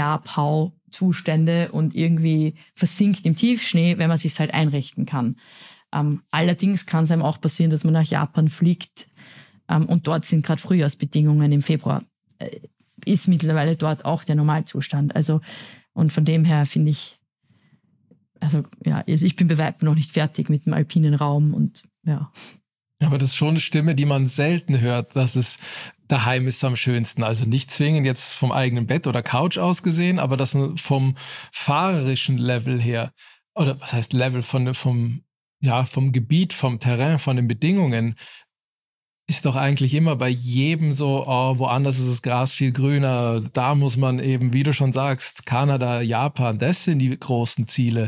Pau-Zustände und irgendwie versinkt im Tiefschnee, wenn man sich halt einrichten kann. Allerdings kann es einem auch passieren, dass man nach Japan fliegt und dort sind gerade Frühjahrsbedingungen im Februar. Ist mittlerweile dort auch der Normalzustand. Also und von dem her finde ich, also ich bin bei weitem noch nicht fertig mit dem alpinen Raum und ja. Aber das ist schon eine Stimme, die man selten hört, dass es daheim ist am schönsten. Also nicht zwingend jetzt vom eigenen Bett oder Couch aus gesehen, aber dass man vom fahrerischen Level her, oder was heißt Level, vom Gebiet, vom Terrain, von den Bedingungen, ist doch eigentlich immer bei jedem so, woanders ist das Gras viel grüner. Da muss man eben, wie du schon sagst, Kanada, Japan, das sind die großen Ziele.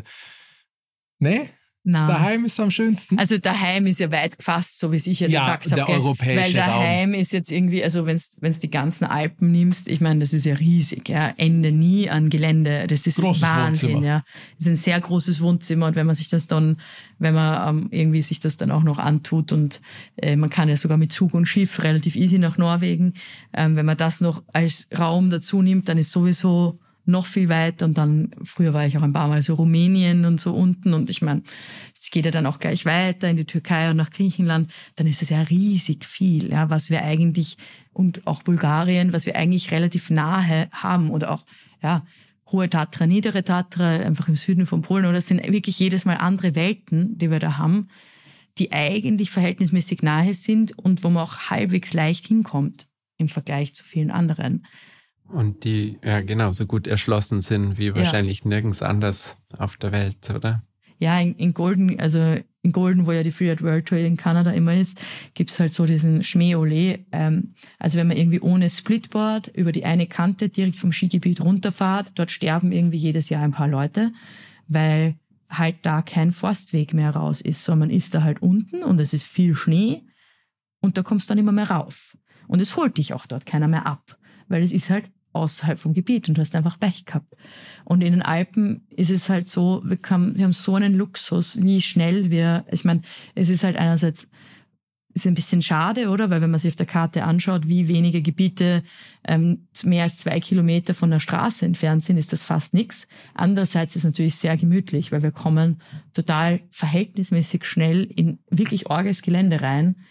Nee? Nein. Daheim ist am schönsten. Also daheim ist ja weit gefasst, so wie ich jetzt gesagt habe. Der europäische weil daheim Raum ist jetzt irgendwie, also wenn's die ganzen Alpen nimmst, ich meine, das ist ja riesig, ja, Ende nie an Gelände, das ist großes Wahnsinn, Wohnzimmer. ja. Das ist ein sehr großes Wohnzimmer und wenn man sich das dann, irgendwie sich das dann auch noch antut und man kann ja sogar mit Zug und Schiff relativ easy nach Norwegen, wenn man das noch als Raum dazu nimmt, dann ist sowieso noch viel weiter und dann, früher war ich auch ein paar Mal so Rumänien und so unten und ich meine, es geht ja dann auch gleich weiter in die Türkei und nach Griechenland, dann ist es ja riesig viel, ja, was wir eigentlich, und auch Bulgarien, was wir eigentlich relativ nahe haben oder auch, ja, Hohe Tatra, Niedere Tatra, einfach im Süden von Polen, oder das sind wirklich jedes Mal andere Welten, die wir da haben, die eigentlich verhältnismäßig nahe sind und wo man auch halbwegs leicht hinkommt im Vergleich zu vielen anderen. Und die so gut erschlossen sind wie wahrscheinlich nirgends anders auf der Welt, oder? Ja, in Golden, wo ja die Freeride World Tour in Kanada immer ist, gibt's halt so diesen Schmäh-Olé. Also wenn man irgendwie ohne Splitboard über die eine Kante direkt vom Skigebiet runterfährt, dort sterben irgendwie jedes Jahr ein paar Leute, weil halt da kein Forstweg mehr raus ist, sondern man ist da halt unten und es ist viel Schnee und da kommst du dann immer mehr rauf. Und es holt dich auch dort keiner mehr ab, weil es ist halt außerhalb vom Gebiet und du hast einfach Pech gehabt. Und in den Alpen ist es halt so, wir haben so einen Luxus, wie schnell ich meine, es ist halt einerseits, ist ein bisschen schade, oder? Weil wenn man sich auf der Karte anschaut, wie wenige Gebiete mehr als 2 Kilometer von der Straße entfernt sind, ist das fast nichts. Andererseits ist es natürlich sehr gemütlich, weil wir kommen total verhältnismäßig schnell in wirklich orges Gelände rein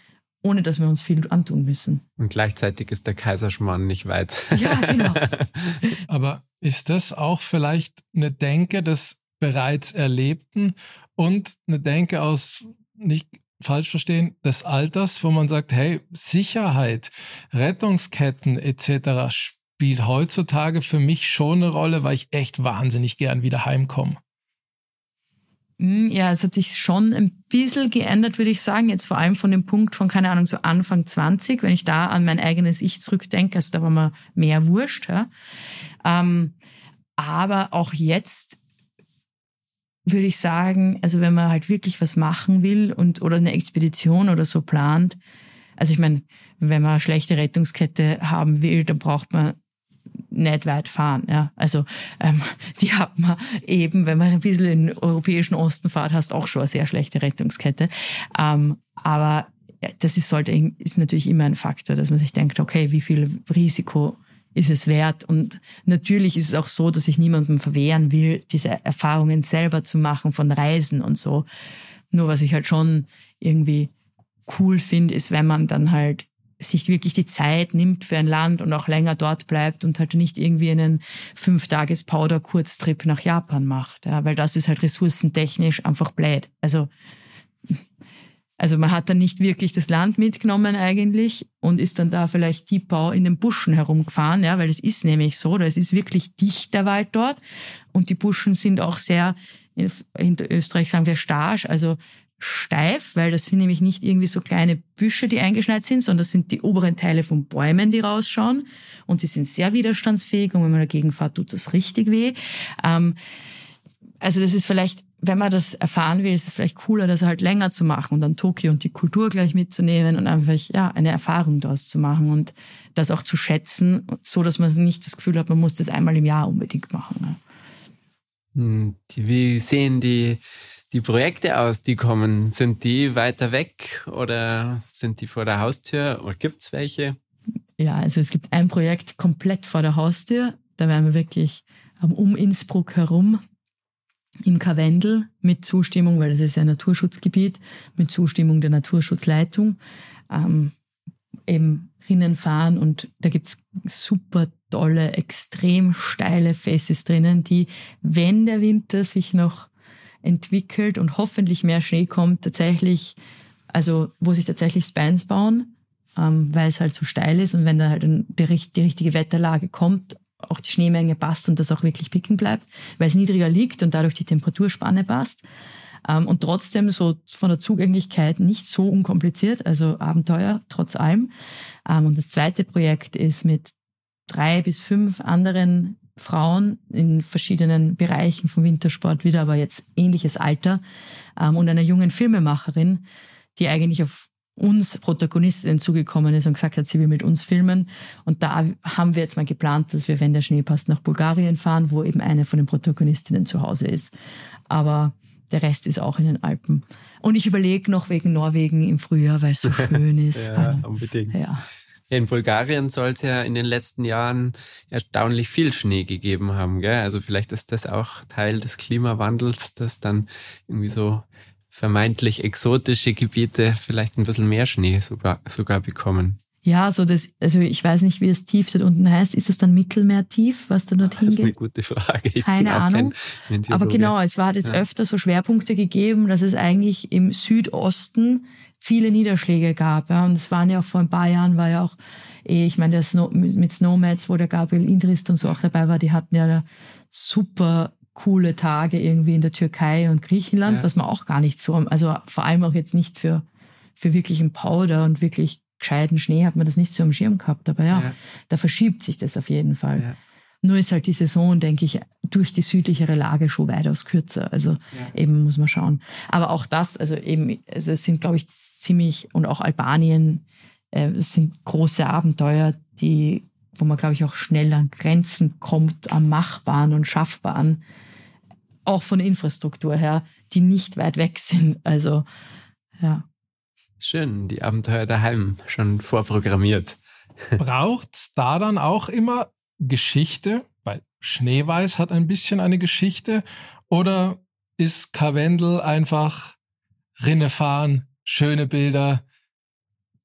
ohne dass wir uns viel antun müssen. Und gleichzeitig ist der Kaiserschmarrn nicht weit. Ja, genau. Aber ist das auch vielleicht eine Denke des bereits Erlebten und eine Denke aus, nicht falsch verstehen, des Alters, wo man sagt, hey, Sicherheit, Rettungsketten etc. spielt heutzutage für mich schon eine Rolle, weil ich echt wahnsinnig gern wieder heimkomme? Ja, es hat sich schon ein bisschen geändert, würde ich sagen. Jetzt vor allem von dem Punkt von, keine Ahnung, so Anfang 20, wenn ich da an mein eigenes Ich zurückdenke, also da war mir mehr wurscht. Ja. Aber auch jetzt würde ich sagen, also wenn man halt wirklich was machen will oder eine Expedition oder so plant, also ich meine, wenn man eine schlechte Rettungskette haben will, dann braucht man nicht weit fahren. Ja. Also die hat man eben, wenn man ein bisschen in den europäischen Osten fährt, hast auch schon eine sehr schlechte Rettungskette. Aber das ist natürlich immer ein Faktor, dass man sich denkt, okay, wie viel Risiko ist es wert? Und natürlich ist es auch so, dass ich niemandem verwehren will, diese Erfahrungen selber zu machen von Reisen und so. Nur was ich halt schon irgendwie cool finde, ist, wenn man dann halt sich wirklich die Zeit nimmt für ein Land und auch länger dort bleibt und halt nicht irgendwie einen 5-Tages-Powder-Kurztrip nach Japan macht. Ja, weil das ist halt ressourcentechnisch einfach blöd. Also man hat dann nicht wirklich das Land mitgenommen eigentlich und ist dann da vielleicht tiefbau in den Buschen herumgefahren, ja, weil es ist nämlich so, es ist wirklich dicht der Wald dort und die Buschen sind auch sehr, in Österreich sagen wir starsch, also steif, weil das sind nämlich nicht irgendwie so kleine Büsche, die eingeschneit sind, sondern das sind die oberen Teile von Bäumen, die rausschauen und sie sind sehr widerstandsfähig und wenn man dagegen fährt, tut das richtig weh. Also das ist vielleicht, wenn man das erfahren will, ist es vielleicht cooler, das halt länger zu machen und dann Tokio und die Kultur gleich mitzunehmen und einfach eine Erfahrung daraus zu machen und das auch zu schätzen, so dass man nicht das Gefühl hat, man muss das einmal im Jahr unbedingt machen. Ne? Wie sehen die Projekte aus, die kommen? Sind die weiter weg oder sind die vor der Haustür oder gibt's welche? Ja, also es gibt ein Projekt komplett vor der Haustür. Da werden wir wirklich um Innsbruck herum im Karwendel mit Zustimmung, weil das ist ja ein Naturschutzgebiet, mit Zustimmung der Naturschutzleitung eben Rinnenfahren und da gibt's super tolle, extrem steile Faces drinnen, die, wenn der Winter sich noch entwickelt und hoffentlich mehr Schnee kommt, tatsächlich, also wo sich tatsächlich Spans bauen, weil es halt so steil ist und wenn da halt die richtige Wetterlage kommt, auch die Schneemenge passt und das auch wirklich picken bleibt, weil es niedriger liegt und dadurch die Temperaturspanne passt. Und trotzdem so von der Zugänglichkeit nicht so unkompliziert, also Abenteuer trotz allem. Und das zweite Projekt ist mit 3 bis 5 anderen Frauen in verschiedenen Bereichen vom Wintersport, wieder aber jetzt ähnliches Alter, und einer jungen Filmemacherin, die eigentlich auf uns Protagonistin zugekommen ist und gesagt hat, sie will mit uns filmen. Und da haben wir jetzt mal geplant, dass wir, wenn der Schnee passt, nach Bulgarien fahren, wo eben eine von den Protagonistinnen zu Hause ist. Aber der Rest ist auch in den Alpen. Und ich überlege noch wegen Norwegen im Frühjahr, weil es so schön ist. Ja, unbedingt. Ja. In Bulgarien soll es ja in den letzten Jahren erstaunlich viel Schnee gegeben haben, gell? Also vielleicht ist das auch Teil des Klimawandels, dass dann irgendwie so vermeintlich exotische Gebiete vielleicht ein bisschen mehr Schnee sogar bekommen. Ja, also ich weiß nicht, wie das Tief dort unten heißt. Ist es dann Mittelmeertief, was da dorthin geht? Das ist eine gute Frage. Ich Keine Ahnung. Aber genau, es hat jetzt öfter so Schwerpunkte gegeben, dass es eigentlich im Südosten viele Niederschläge gab. Ja. Und es waren ja auch vor ein paar Jahren, war ja auch, ich meine, mit Snowmats, wo der Gabriel Indrist und so auch dabei war, die hatten ja super coole Tage irgendwie in der Türkei und Griechenland, was man auch gar nicht so, also vor allem auch jetzt nicht für wirklich einen Powder und wirklich gescheiten Schnee hat man das nicht so am Schirm gehabt. Aber da verschiebt sich das auf jeden Fall. Ja. Nur ist halt die Saison, denke ich, durch die südlichere Lage schon weitaus kürzer. Also eben muss man schauen. Aber auch das, also es sind, glaube ich, ziemlich, und auch Albanien, es sind große Abenteuer, wo man, glaube ich, auch schnell an Grenzen kommt, am Machbaren und Schaffbaren, auch von der Infrastruktur her, die nicht weit weg sind. Also, ja. Schön, die Abenteuer daheim schon vorprogrammiert. Braucht's da dann auch immer Geschichte? Weil Schneeweiß hat ein bisschen eine Geschichte. Oder ist Karwendel einfach Rinne fahren, schöne Bilder,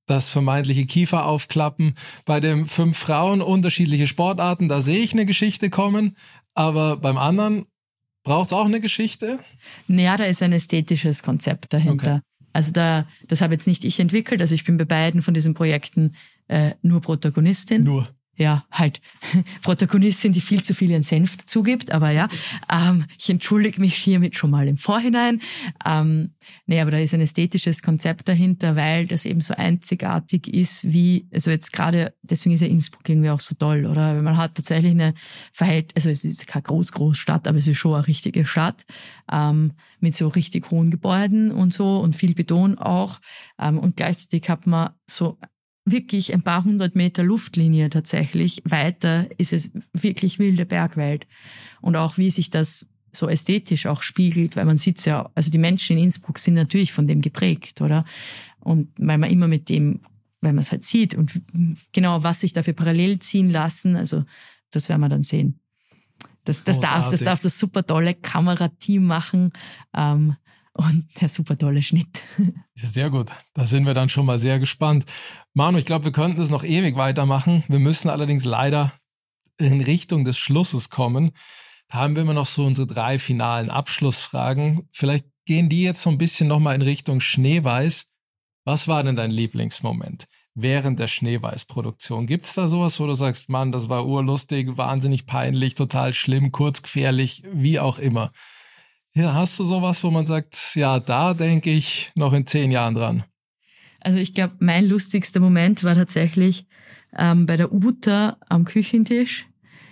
das vermeintliche Kieferaufklappen. Bei den 5 Frauen unterschiedliche Sportarten, da sehe ich eine Geschichte kommen, aber beim anderen braucht es auch eine Geschichte? Naja, da ist ein ästhetisches Konzept dahinter. Okay. Also das habe jetzt nicht ich entwickelt, also ich bin bei beiden von diesen Projekten nur Protagonistin. Nur? Ja, halt Protagonistin, die viel zu viel ihren Senf dazu gibt, aber ja, ich entschuldige mich hiermit schon mal im Vorhinein. Aber da ist ein ästhetisches Konzept dahinter, weil das eben so einzigartig ist wie, also jetzt gerade, deswegen ist ja Innsbruck irgendwie auch so toll, oder? Weil man hat tatsächlich also es ist keine Großstadt, aber es ist schon eine richtige Stadt, mit so richtig hohen Gebäuden und so und viel Beton auch, und gleichzeitig hat man so wirklich ein paar 100 Meter Luftlinie tatsächlich. Weiter ist es wirklich wilde Bergwelt. Und auch wie sich das so ästhetisch auch spiegelt, weil man sieht ja, also die Menschen in Innsbruck sind natürlich von dem geprägt, oder? Und weil man immer mit dem, weil man es halt sieht und genau, was sich dafür parallel ziehen lassen, also das werden wir dann sehen. Das darf das super tolle Kamerateam machen, und der super tolle Schnitt. Sehr gut. Da sind wir dann schon mal sehr gespannt. Manu, ich glaube, wir könnten das noch ewig weitermachen. Wir müssen allerdings leider in Richtung des Schlusses kommen. Da haben wir immer noch so unsere 3 finalen Abschlussfragen. Vielleicht gehen die jetzt so ein bisschen nochmal in Richtung Schneeweiß. Was war denn dein Lieblingsmoment während der Schneeweiß-Produktion? Gibt es da sowas, wo du sagst, Mann, das war urlustig, wahnsinnig peinlich, total schlimm, kurz, gefährlich, wie auch immer? Ja, hast du sowas, wo man sagt, ja, da denke ich noch in 10 Jahren dran? Also ich glaube, mein lustigster Moment war tatsächlich bei der Uta am Küchentisch,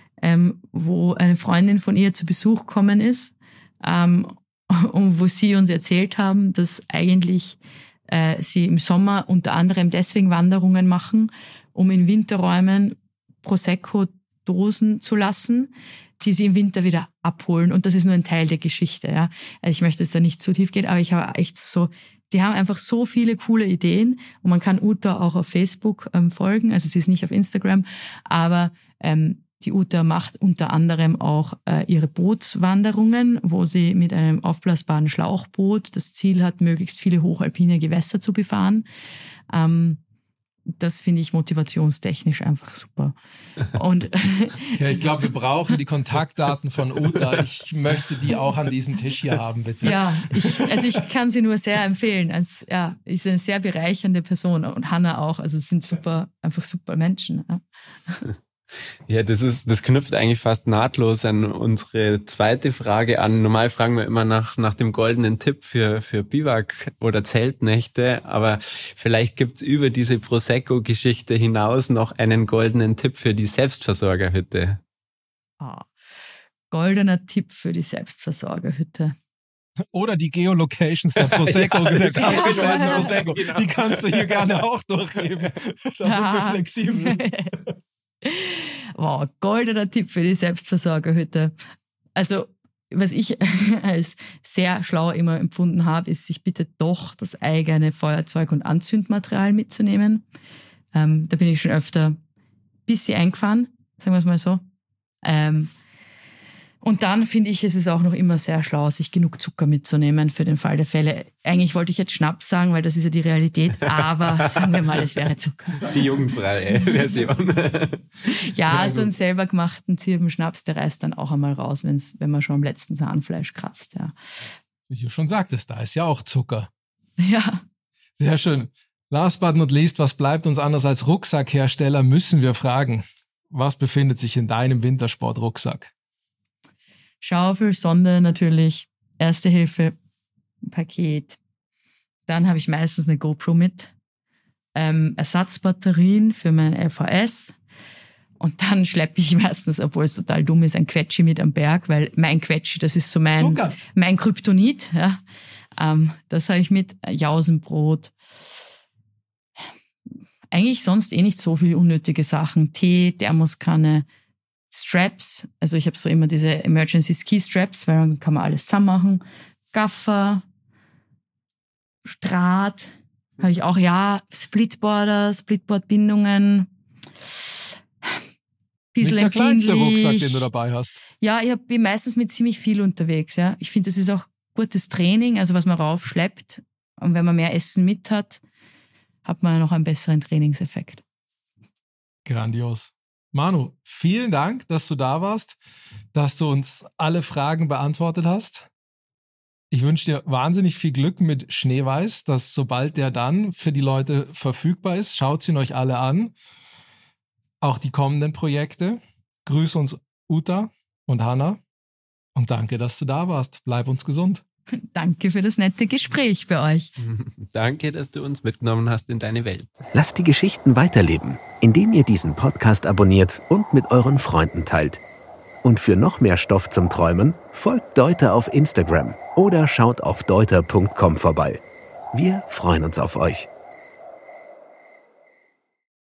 wo eine Freundin von ihr zu Besuch gekommen ist, und wo sie uns erzählt haben, dass eigentlich sie im Sommer unter anderem deswegen Wanderungen machen, um in Winterräumen Prosecco-Dosen zu lassen, die sie im Winter wieder abholen. Und das ist nur ein Teil der Geschichte. Ja. Also ich möchte jetzt da nicht zu tief gehen, aber ich habe echt so, die haben einfach so viele coole Ideen. Und man kann Uta auch auf Facebook folgen. Also sie ist nicht auf Instagram, aber die Uta macht unter anderem auch ihre Bootswanderungen, wo sie mit einem aufblasbaren Schlauchboot das Ziel hat, möglichst viele hochalpine Gewässer zu befahren. Das finde ich motivationstechnisch einfach super. Und ja, ich glaube, wir brauchen die Kontaktdaten von Uta. Ich möchte die auch an diesem Tisch hier haben, bitte. Ja, ich kann sie nur sehr empfehlen. Ist eine sehr bereichernde Person und Hannah auch. Also es sind einfach super Menschen. Ja. Ja, das knüpft eigentlich fast nahtlos an unsere zweite Frage an. Normal fragen wir immer nach dem goldenen Tipp für Biwak oder Zeltnächte, aber vielleicht gibt's über diese Prosecco-Geschichte hinaus noch einen goldenen Tipp für die Selbstversorgerhütte. Goldener Tipp für die Selbstversorgerhütte. Oder die Geolocations der Prosecco, der kampfgeschalteten Prosecco. Genau. Die kannst du hier gerne auch durchgeben. Da sind wir flexibel. Wow, goldener Tipp für die Selbstversorgerhütte. Also, was ich als sehr schlau immer empfunden habe, ist, sich bitte doch das eigene Feuerzeug und Anzündmaterial mitzunehmen. Da bin ich schon öfter ein bisschen eingefahren, sagen wir es mal so. Und dann finde ich, es ist auch noch immer sehr schlau, sich genug Zucker mitzunehmen für den Fall der Fälle. Eigentlich wollte ich jetzt Schnaps sagen, weil das ist ja die Realität, aber sagen wir mal, es wäre Zucker. Die jugendfreie Version. Ja, so einen selber gemachten Zirbenschnaps, der reißt dann auch einmal raus, wenn man schon am letzten Zahnfleisch kratzt. Ja. Wie du schon sagtest, da ist ja auch Zucker. Ja. Sehr schön. Last but not least, was bleibt uns anders als Rucksackhersteller, müssen wir fragen. Was befindet sich in deinem Wintersport-Rucksack? Schaufel, Sonde natürlich, Erste Hilfe, Paket. Dann habe ich meistens eine GoPro mit, Ersatzbatterien für mein LVS und dann schleppe ich meistens, obwohl es total dumm ist, ein Quetschi mit am Berg, weil mein Quetschi, das ist so mein Kryptonit. Ja. Das habe ich mit, Jausenbrot. Eigentlich sonst nicht so viel unnötige Sachen. Tee, Thermoskanne, Straps, also ich habe so immer diese Emergency Ski Straps, weil dann kann man alles zusammen machen. Gaffer, Draht, habe ich auch, ja, Splitboard-Bindungen. Nicht der kleinste Rucksack, den du dabei hast. Ja, ich bin meistens mit ziemlich viel unterwegs. Ja. Ich finde, das ist auch gutes Training, also was man raufschleppt. Und wenn man mehr Essen mit hat, hat man noch einen besseren Trainingseffekt. Grandios. Manu, vielen Dank, dass du da warst, dass du uns alle Fragen beantwortet hast. Ich wünsche dir wahnsinnig viel Glück mit Schneeweiß, dass sobald der dann für die Leute verfügbar ist, schaut ihn euch alle an. Auch die kommenden Projekte. Grüß uns Uta und Hanna und danke, dass du da warst. Bleib uns gesund. Danke für das nette Gespräch bei euch. Danke, dass du uns mitgenommen hast in deine Welt. Lasst die Geschichten weiterleben, indem ihr diesen Podcast abonniert und mit euren Freunden teilt. Und für noch mehr Stoff zum Träumen, folgt Deuter auf Instagram oder schaut auf deuter.com vorbei. Wir freuen uns auf euch.